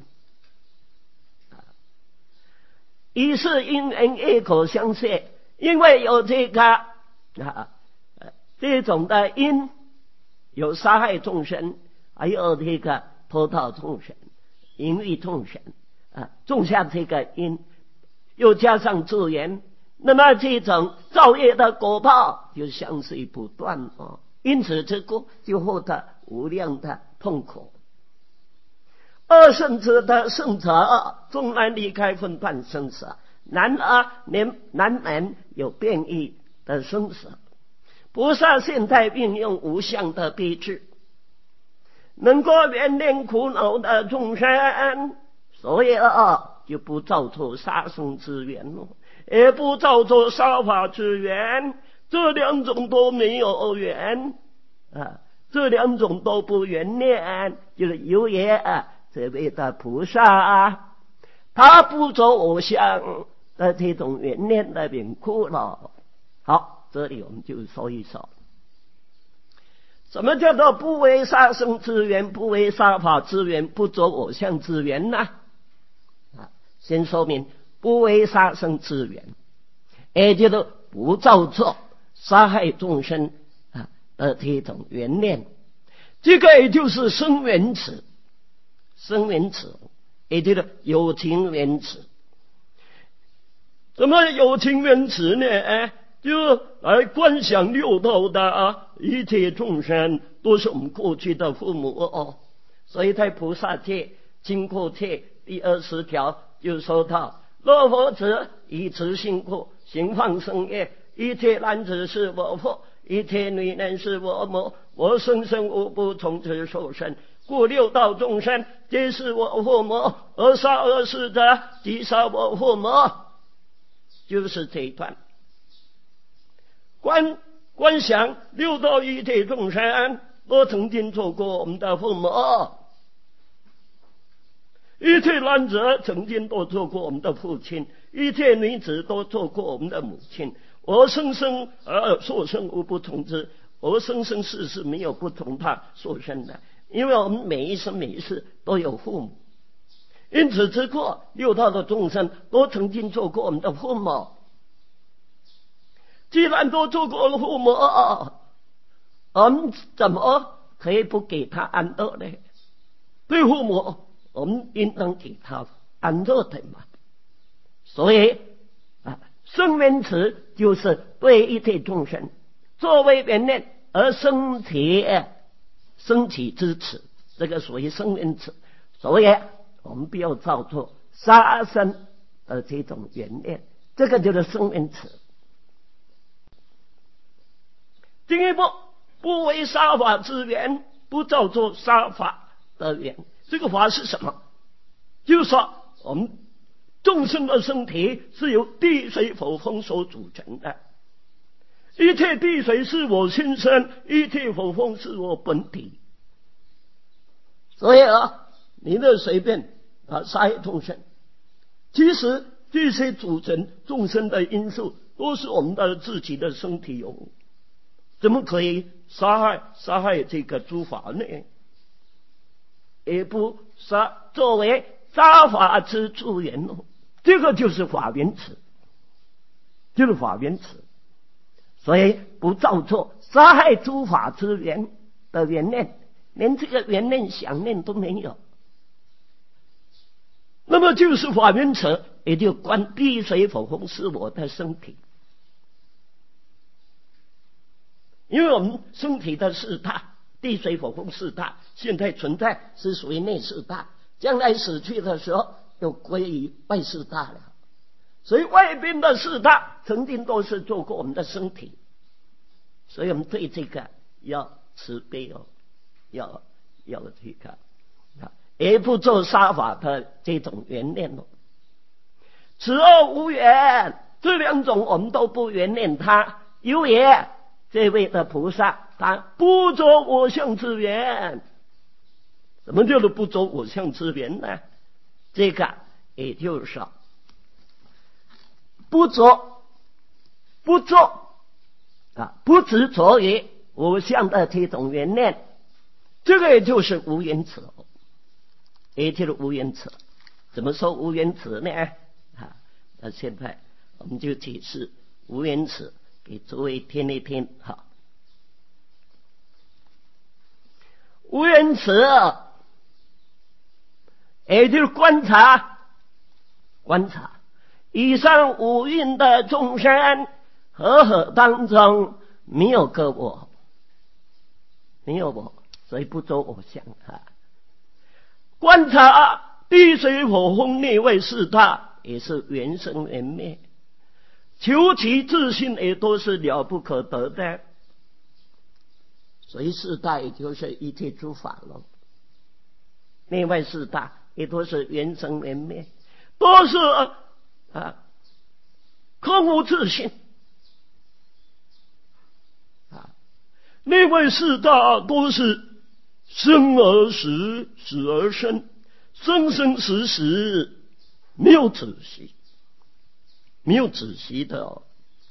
一是因缘业果相摄，因为有这个啊这种的因，有杀害众生，还有这个偷盗众生、淫欲众生啊，种下这个因。又加上助缘，那么这种造业的果报就相随不断哦，因此之故就获得无量的痛苦。二圣者的圣者纵然离开分段生死，然而难难免有变异的生死。菩萨现在运用无相的悲智，能够怜悯苦恼的众生，所以啊就不造作杀生之缘了，也不造作杀法之缘，这两种都没有缘啊，这两种都不缘念，就是由于啊这位的菩萨啊，他不着我相的这种缘念的缘故了。好，这里我们就说一说，什么叫做不为杀生之缘，不为杀法之缘，不着我相之缘呢？先说明不为杀生之缘，也就是不造作杀害众生啊的这种缘念，这个也就是生缘持，生缘持也就是有情缘持。怎么有情缘持呢？哎，就来观想六道的啊一切众生都是我们过去的父母哦，所以在菩萨戒经过戒第二十条就说到：若佛子以慈心故，行放生业， 一切男子是我父，一切女人是我母，我生生无不从之受生，故六道众生皆是我父母，而杀而死者即杀我父母。就是这一段。观观想六道一切众生都曾经做过我们的父母，一切男子曾经都做过我们的父亲，一切女子都做过我们的母亲。我生生而所生无不从之，我生生世世没有不从他所生的，因为我们每一生每一世都有父母，因此之故六道的众生都曾经做过我们的父母。既然都做过了父母，我们怎么可以不给他安乐呢？对父母我们应当给他安乐的嘛。所以啊，生缘慈就是对一切众生作为缘念而生起生起之慈，这个属于生缘慈。所以我们不要造作杀生的这种缘念，这个就是生缘慈。进一步，不为杀法之缘，不造作杀法的缘。这个法是什么？就是说我们众生的身体是由地水火风所组成的，一切地水是我心身，一切火风是我本体。所以啊，你的随便啊杀害众生，其实这些组成众生的因素都是我们的自己的身体有，怎么可以杀害杀害这个诸法呢？也不杀作为杀法之助缘哦，这个就是法缘慈，就是法缘慈。所以不造作杀害诸法之缘的缘念，连这个缘念想念都没有，那么就是法缘慈，也就观地水火风是我的身体。因为我们身体的四大，地水火风四大，现在存在是属于内四大，将来死去的时候又归于外四大了。所以外边的四大曾经都是做过我们的身体，所以我们对这个要慈悲哦，要要这个也不做杀法的这种缘念哦。此恶无缘，这两种我们都不缘念它。有也这位的菩萨他不着我相之缘。什么叫做不着我相之缘呢？这个也就是说不着不着啊，不执着于我相的这种缘念，这个也就是无缘慈，也就是无缘慈。怎么说无缘慈呢？啊，那现在我们就解释无缘慈给诸位听一听。好，无缘慈也就是观察观察以上五蕴的众生和合当中没有个我，没有我，所以不着我相啊。观察地水火风内外四大也是缘生缘灭，求其自信也都是了不可得的。所以四大也就是一切诸法了，内外四大也都是缘生缘灭，都是啊空无自性啊。内外四大都是生而死，死而生，生生死死没有止息，没有止息的哦。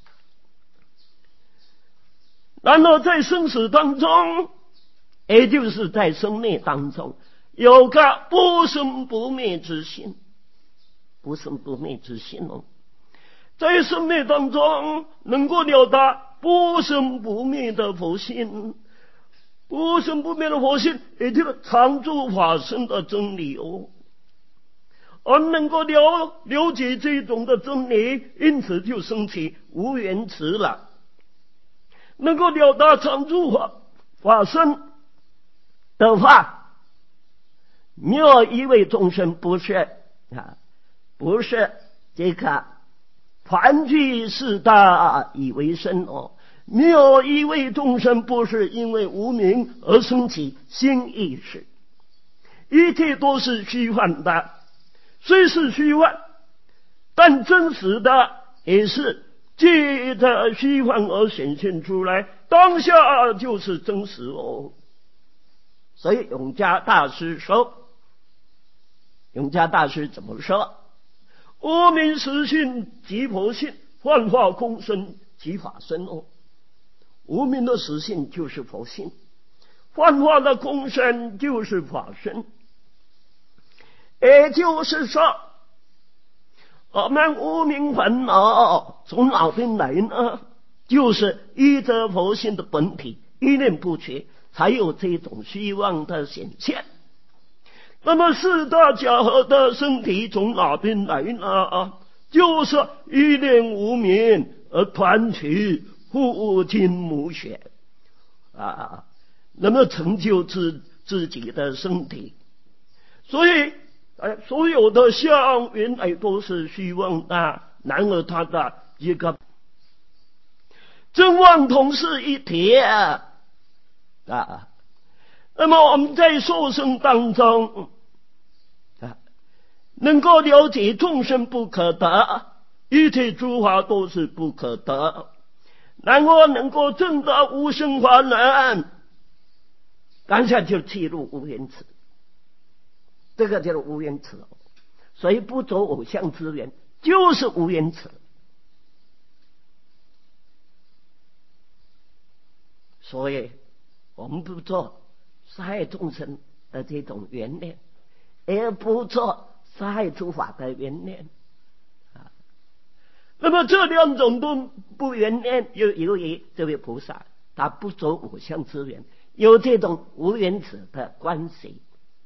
然后在生死当中，也就是在生灭当中，有个不生不灭之心，不生不灭之心哦。在生灭当中能够了达不生不灭的佛性，不生不灭的佛性也就是常住法身的真理哦。而能够了了解这种的真理，因此就生起无缘慈了。能够了达常住法法身的话，没有一位众生不是啊，不是这个团聚四大以为身哦，没有一位众生不是因为无明而生起新意识，一切都是虚幻的，虽是虚幻，但真实的也是借着虚幻而显现出来，当下就是真实哦。所以永嘉大师说，永嘉大师怎么说？无明实性即佛性，幻化空身即法身哦。无明的实性就是佛性，幻化的空身就是法身。也就是说，我们无明烦恼从哪边来呢？就是依着佛性的本体，一念不缺，才有这种虚妄的显现。那么四大假合的身体从哪边来呢？就是一念无明而团取父亲母血啊，那么成就自自己的身体。所以呃，所有的相原来都是虚妄的，然而它的一个真妄同是一体啊。啊那么我们在受生当中啊，能够了解众生不可得，一切诸法都是不可得，然后能够证得无生法忍，当下就契入无缘慈，这个叫无缘慈。所以不走偶像之缘，就是无缘慈。所以我们不做杀害众生的这种缘念，也不做杀害诸法的缘念啊。那么这两种不不缘念，又由于这位菩萨他不走偶像之缘，有这种无缘慈的关系。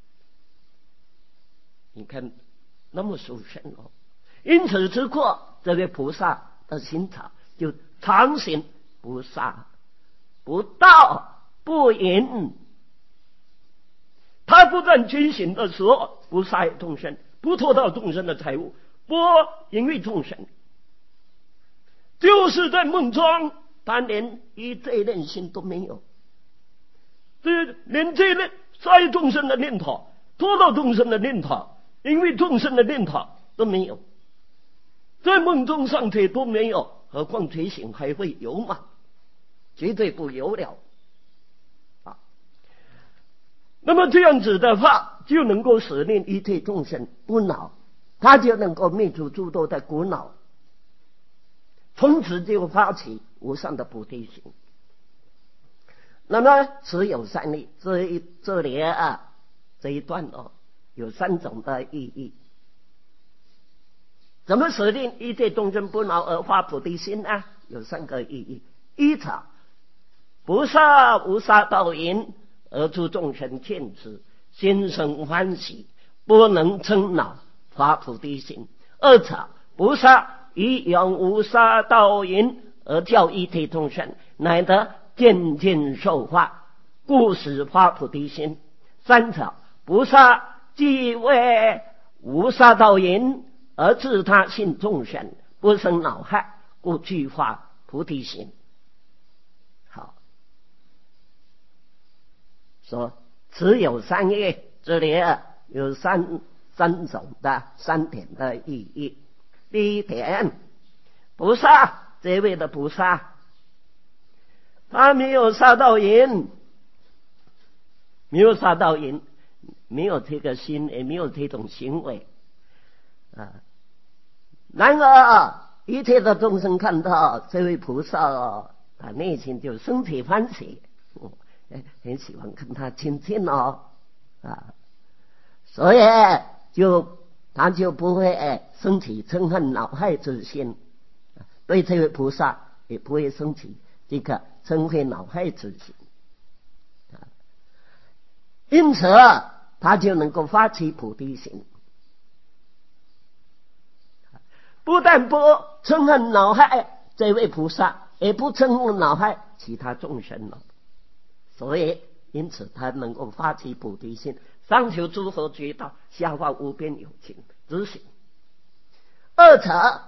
你看那么殊胜哦。因此之过，这位菩萨的心肠就常行不杀不盗不淫。他不但军行的时候不杀害众生，不偷盗众生的财物，不淫欲众生，就是在梦中他连一这念心都没有，这连这类杀害众生的念头、偷盗众生的念头、淫欲众生的念头都没有，在梦中尚且都没有，何况觉醒还会有吗？绝对不有了啊！那么这样子的话，就能够使令一切众生不恼，他就能够灭除诸多的苦恼，从此就发起无上的菩提心。那么此有三义，这一这里啊这一段哦，有三种的意义。怎么使令一切众生不恼而发菩提心呢？有三个意义。一者，不杀无杀盗淫而诸众生见之，心生欢喜，不能嗔恼，发菩提心。二者，不杀以永无杀盗淫而教一切众生，乃得渐渐受化，故使发菩提心。三者，不杀即为无杀盗淫而自他信众生，不生恼害，故具发菩提心。好，说此有三义，这里有三三种的三点的意义。第一点，菩萨这位的菩萨，他没有杀盗淫，没有杀盗淫，没有这个心，也没有这种行为啊。然而一切的众生看到这位菩萨哦，他内心就生起欢喜，嗯，很喜欢跟他亲近哦啊，所以就他就不会生起嗔恨恼害之心，对这位菩萨也不会生起这个嗔恚恼害之心，因此他就能够发起菩提心。不但不嗔恨恼害这位菩萨，也不嗔恨恼害其他众生了，所以因此他能够发起菩提心，上求诸佛觉道，下化无边有情之行。二者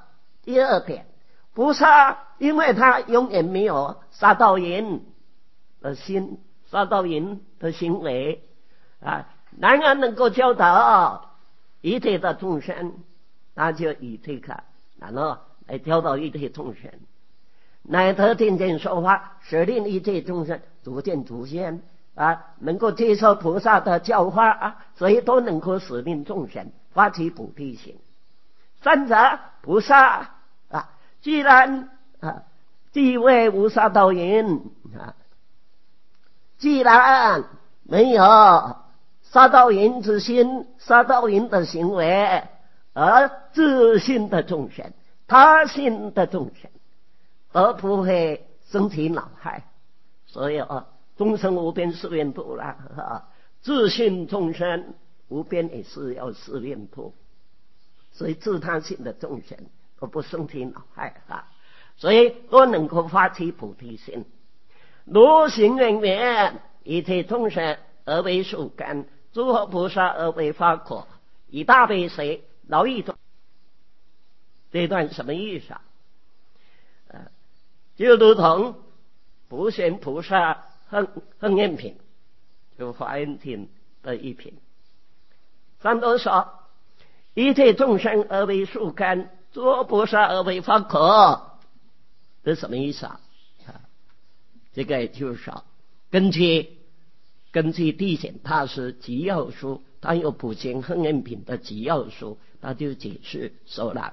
第二点，菩萨因为他永远没有杀盗淫的心，杀盗淫的行为啊，然而能够教导一切的众生，他就以这个然后来教导一切众生，乃得听见说法，使令一切众生逐渐逐渐啊，能够接受菩萨的教化啊，所以都能够使令众生发起菩提心。三者菩萨啊，既然啊既为无杀盗淫啊，既然没有杀盗淫之心、杀盗淫的行为，而自信的众生、他信的众生都不会生起恼害。所以啊，众生无边誓愿度啦啊，自信众生无边也是要誓愿度，所以自他信的众生都不生起恼害啊，所以都能够发起菩提心。如行愿愿，一切众生而为树根，诸佛菩萨而为花果，以大悲水劳役众。这段什么意思啊？呃、就如同普贤菩萨恒恒愿品，就华严品的一品。上头说一切众生而为树根，诸佛菩萨而为花果，这什么意思啊？这个就是说，根据根据地显大师集要书，他有普贤恒愿品的集要书，他就解释说了：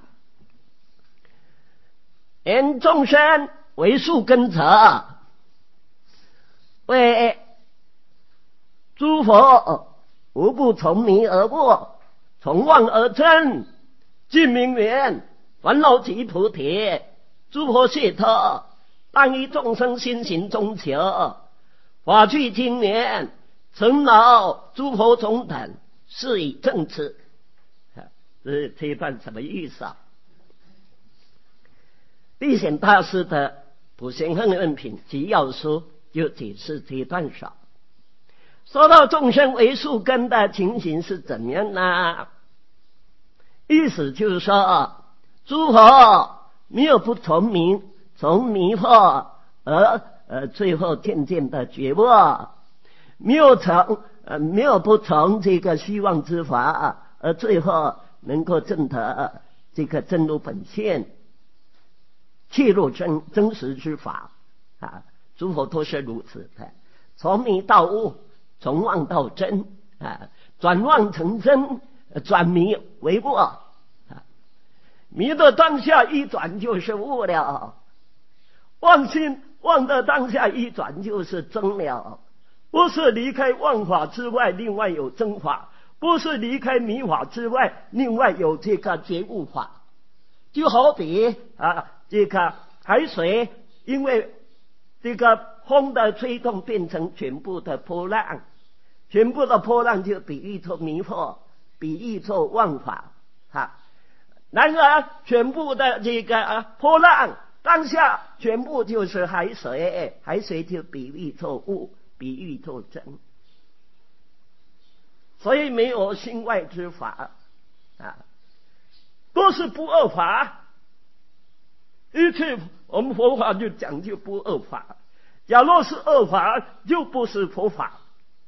言众生为树根者，为诸佛无不从迷而悟，从妄而真，尽明圆，烦恼即菩提。诸佛解脱，当以众生心行中求，法具经年，成劳诸佛中等，是以正知。这这一段什么意思啊？地显大师的普贤恒愿品集要书就解释这一段说，说到众生为树根的情形是怎样呢？意思就是说，诸佛没有不从迷，从迷惑而呃最后渐渐的觉悟，没有从呃没有不从这个虚妄之法，而最后能够证得这个真如本性，切入真真实之法啊！诸佛都是如此的，从迷到悟，从妄到真啊，转妄成真，转迷为悟啊！迷的当下一转就是悟了，妄心妄的当下一转就是真了，不是离开妄法之外另外有真法，不是离开迷法之外另外有这个觉悟法。就好比啊，这个海水因为这个风的吹动变成全部的波浪，全部的波浪就比喻作迷惑，比喻作妄法啊。然而全部的这个、啊、波浪当下全部就是海水，海水就比喻作物，比喻作真，所以没有心外之法啊，都是不二法。一切我们佛法就讲究不二法，假若是二法就不是佛法。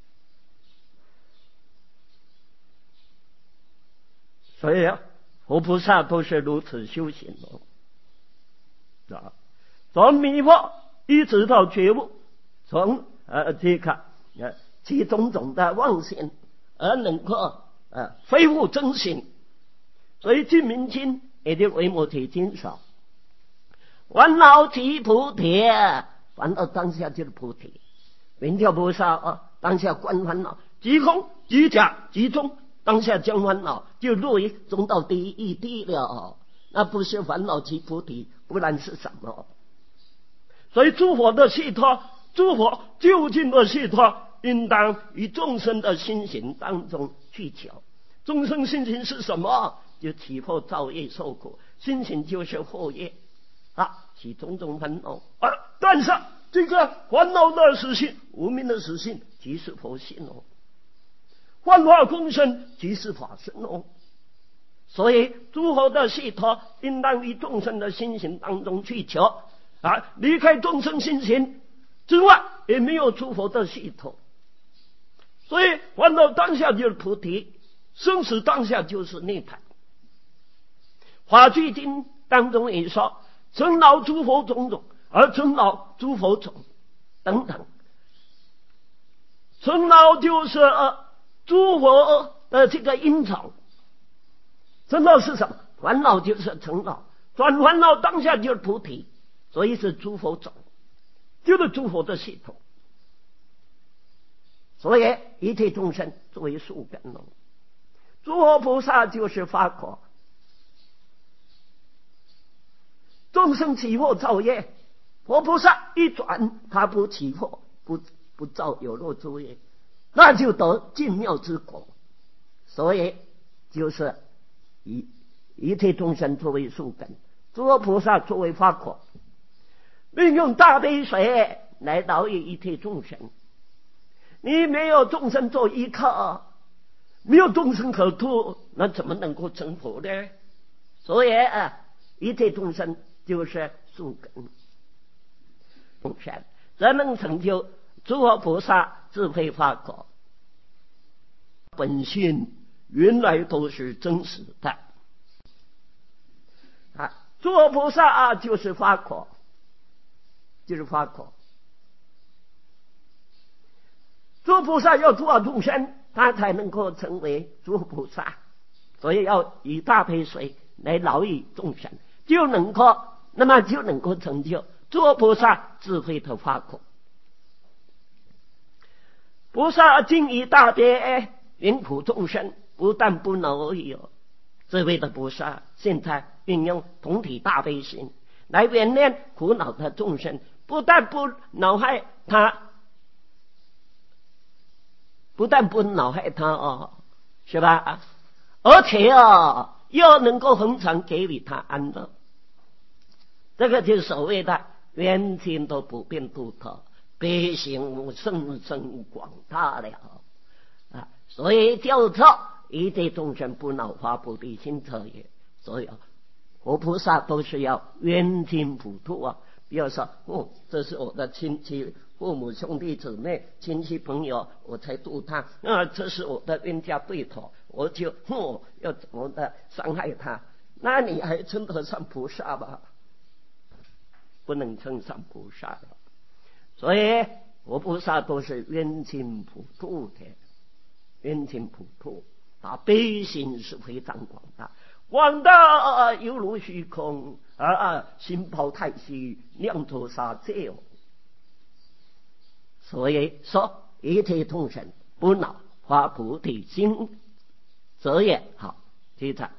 所以啊，佛菩萨都是如此修行的啊，从迷惑一直到觉悟，从呃这个呃其种种的妄心而能够呃恢复真心。所以净明经也就维摩诘经说，烦恼即菩提，烦恼当下就是菩提。圆教菩萨啊，当下观烦恼，即空即假即中，当下将烦恼就落于中道第一义谛了，那不是烦恼即菩提，不然是什么？所以诸佛的解脱，诸佛究竟的解脱，应当于众生的心行当中去求。众生心行是什么？就起惑造业受苦，心行就是惑业啊，起种种烦恼啊。但是这个烦恼的实性，无明的实性，即是佛性哦。幻化空身即是法身哦。 所以诸佛的系统应当于众生的心行当中去求啊，离开众生心行之外也没有诸佛的系统。所以烦恼当下就是菩提，生死当下就是涅槃。法句经当中也说，尘劳诸佛种种，而尘劳诸佛种等等。尘劳就是诸佛的这个因草，尘劳是什么？烦恼就是尘劳，转烦恼当下就是菩提，所以是诸佛种，就是诸佛的系统。所以一切众生作为树根哦，诸佛菩萨就是发火，众生起惑造业，佛菩萨一转，他不起惑，不不造有漏诸业，那就得尽妙之果。所以就是以一切众生作为树根，诸佛菩萨作为发火，运用大悲水来导引一切众生。你没有众生做依靠，没有众生可度，那怎么能够成佛呢？所以啊，一切众生就是树根。众生怎能成就诸佛菩萨智慧法果？本性原来都是真实的啊！诸佛菩萨啊，就是法果，就是法果。诸菩萨要度众生，他才能够成为诸菩萨，所以要以大悲水来劳役众生，就能够那么就能够成就诸菩萨智慧的发果。菩萨尽以大悲云苦众生，不但不恼而已哦。这位的菩萨现在运用同体大悲心来原谅苦恼的众生，不但不恼害他。不但不恼害他哦，是吧？而且哦，又能够恒常给予他安乐。这个就是所谓的冤亲都不变度他，悲心甚深广大了啊！所以叫做一切众生不恼发菩提心者也。所以啊，佛菩萨都是要冤亲普度啊，不要说哦，这是我的亲戚。父母兄弟姊妹亲戚朋友我才度他啊，这是我的冤家对头，我就哼要怎么的伤害他，那你还称得上菩萨吧？不能称上菩萨了。所以佛菩萨都是冤亲普度的，冤亲普度，他悲心是非常广大，广大犹如虚空啊，心抛太虚，量作沙界哦。所以说一切众生不恼发菩提心者也。好，接着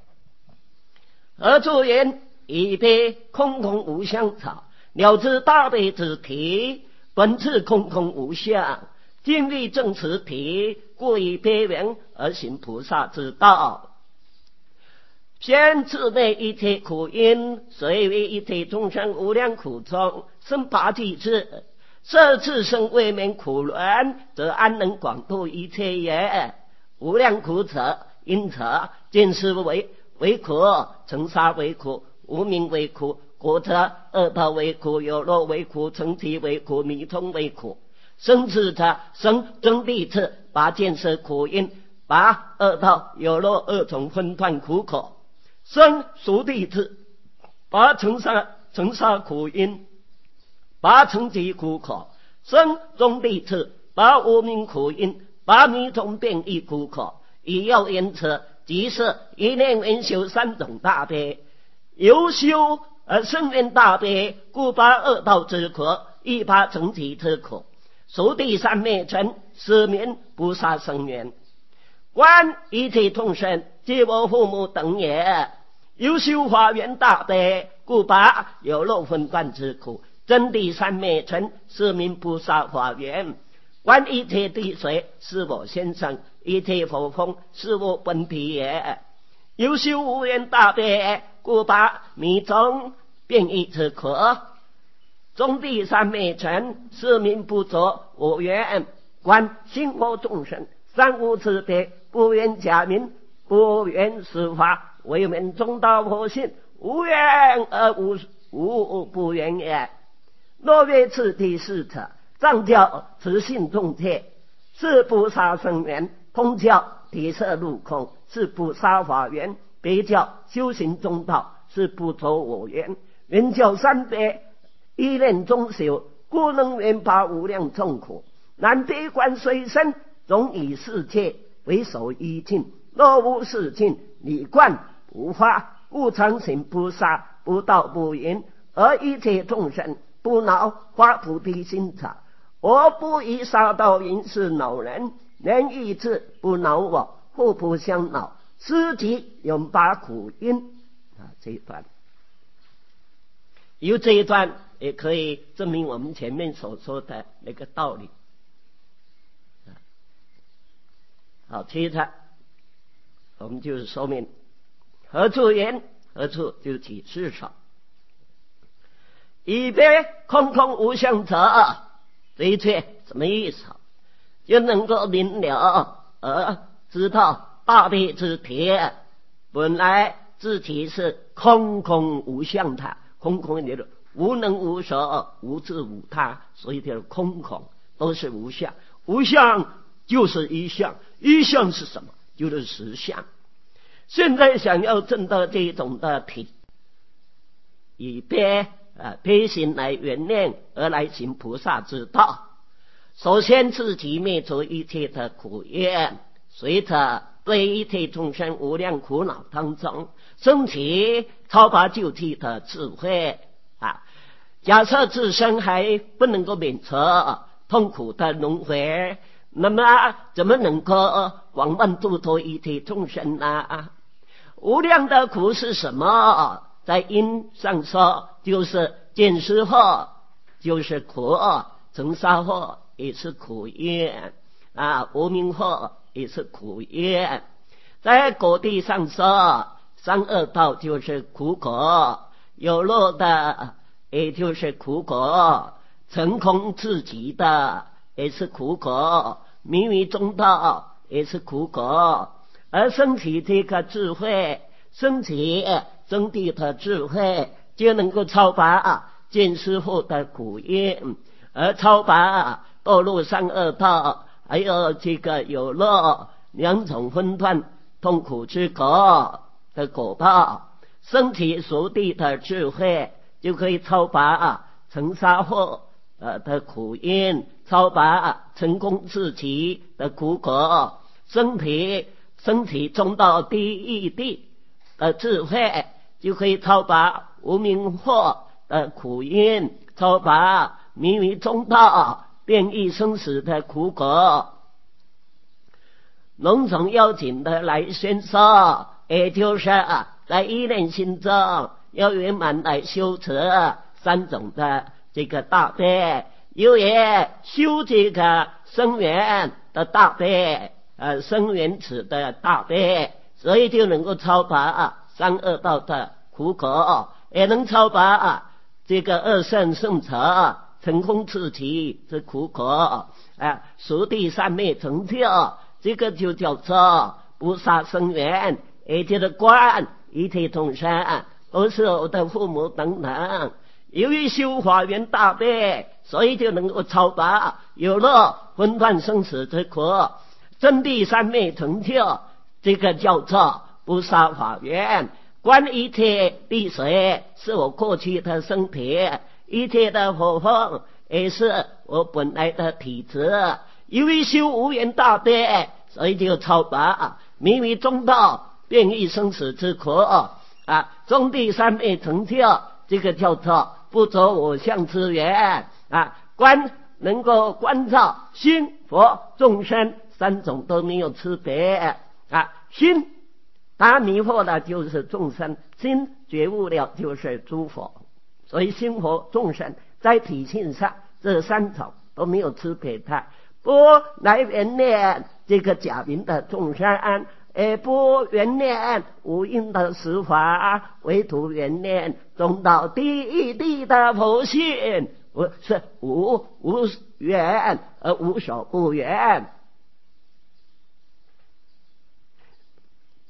而诸言以悲空空无相草，了知大悲之体，本自空空无相，今欲证此体，故以悲缘而行菩萨之道。先自内一切苦因，随为一切众生无量苦中生拔济之，设自身未免苦轮，则安能广度一切也？无量苦者，因此见思为为苦，尘沙为苦，无明为苦，果者恶道为苦，有漏为苦，成体为苦，迷通为苦。生智者生真谛次，把见识苦因，把恶道有漏二种分断苦口。生熟谛次，把尘沙尘沙苦因，把成体苦口。生中谛次，把无明苦因，把迷通变异苦口。以要言此，即是一念圆修三种大悲，由修而生愿大悲，故把恶道之苦，亦把成体之苦。熟谛三昧尘，是名菩萨生缘。观一切众生，皆我父母等也。由修华缘大悲，故把有漏分断之苦，真谛三昧尘，是名菩萨法缘。观一切地水，是我先生；一切佛风，是我本体也。由修无缘大悲，故把迷中变异之苦，中谛三昧尘，是名不着我缘。观心佛众生，三无慈悲，不愿假名， 不缘实法，唯闻中道佛性，无缘而无无不缘也。若为此第四者，藏教持性众切，是不杀生缘；空教体色入空，是不杀法缘；别教修行中道，是不着我缘。原教三别，一念中修，故能圆拔无量众苦。然悲观虽深，总以世界为首依境。若无世境，理观不发，故常行不杀，不道不淫，而一切众生不恼发菩提心者。我不以杀盗淫是恼人，人意志不恼我，互不相恼，斯即永拔苦因。啊，这一段由这一段也可以证明我们前面所说的那个道理。好，接着我们就是说明何处缘，何处就起事上。以别空空无相者，这一切什么意思？就能够明了而知道大悲之铁本来自己是空空无相的，空空的无能无所，无自无他，所以叫空空，都是无相。无相就是一相，一相是什么？就是实相。现在想要证到这种的体，以悲啊悲心来原谅，而来行菩萨之道。首先自己灭除一切的苦业，随着对一切众生无量苦恼当中升起超拔救济的智慧啊！假设自身还不能够免除痛苦的轮回，那么怎么能够广泛度脱一切众生呢？无量的苦是什么？在因上说，就是见思惑就是苦，尘沙惑也是苦业啊，无明惑也是苦业。在果地上说，三恶道就是苦果，有漏的也就是苦果，成空自己的也是苦果，迷于中道也是苦果。而升起这个智慧，升起真谛的智慧，就能够超拔见思惑的苦业，而超拔堕入三恶道，还有这个有漏两种分段痛苦之果的果报。升起熟地的智慧，就可以超拔尘沙惑呃的苦因，超拔成功自己的苦果。升起升起中道第一地的智慧，就可以超拔无明惑的苦因，超拔迷于中道变异生死的苦果。隆重要紧的来宣说，也就是在一念心中要圆满来修持三种的这个大悲，又也修这个生缘的大悲，呃，生缘此的大悲，所以就能够超拔三恶道的苦果，也能超拔这个二圣圣者成空自己之苦果啊，熟地三昧成就，这个就叫做不杀生缘，也就是观一切众生都是我的父母等等。由于修法缘大悲，所以就能够超拔有了分段生死之苦，真谛三昧成就，这个叫做不杀法缘。观一切地水是我过去的身体，一切的火风也是我本来的体质。由于修无缘大悲，所以就超拔迷于中道变异生死之苦啊！中谛三昧成就，这个叫做不着我相之缘啊！观能够观照心佛众生三种都没有区别啊！心他迷惑的就是众生，心觉悟了就是诸佛，所以心佛众生在体性上这三种都没有区别的。不来原谅这个假名的众生，也不原谅无因的实法，唯独原谅中道第一地的佛性，不是无无缘而无所不缘。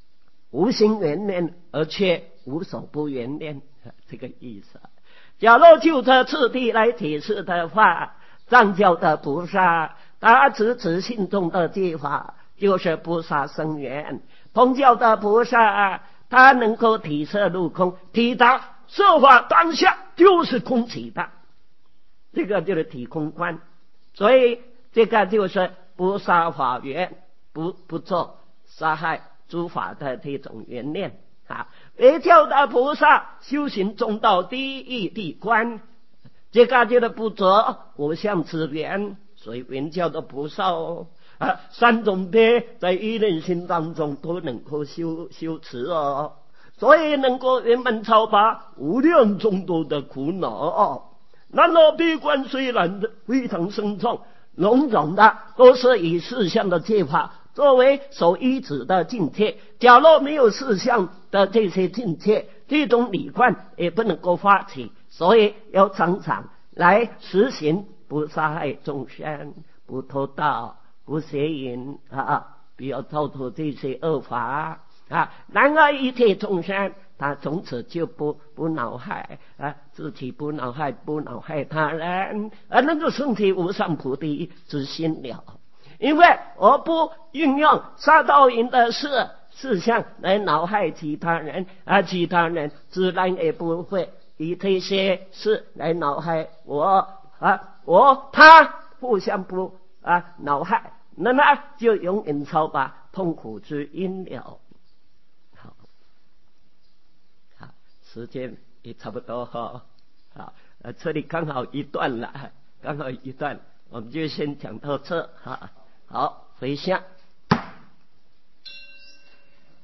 无心缘念，而却无所不缘念，这个意思。假如就这次第来体示的话，藏教的菩萨他直指心中的计划，就是菩萨生缘；通教的菩萨他能够体摄入空，体达色法当下就是空体的，这个就是体空观。所以这个就是不杀法缘，不不做杀害诸法的这种缘念啊。别教的菩萨修行中道第一地观，这个就是不着我相之缘。所以原教的菩萨哦啊，三种别在一人心当中都能够修修持哦，所以能够圆满超拔无量众多的苦恼哦。南无闭关虽然的非常深重，种种的都是以四相的戒法作为所依止的境界。假若没有四相的这些境界，这种理观也不能够发起，所以要常常来实行不杀害众生，不偷盗，不邪淫啊，不要造作这些恶法啊。然而一切众生，他从此就不不恼害啊，自己不恼害，不恼害他人，而能够升起无上菩提之心了。因为我不运用杀盗淫的事事项来恼害其他人，而其他人自然也不会以这些事来恼害我啊，我他互相不啊恼害，那么就永远超拔痛苦之因了。好，好，时间也差不多哈，好，呃，这里刚好一段了，刚好一段，我们就先讲到这哈。好，回向。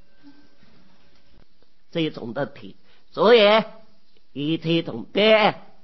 这种的体，所以以这种别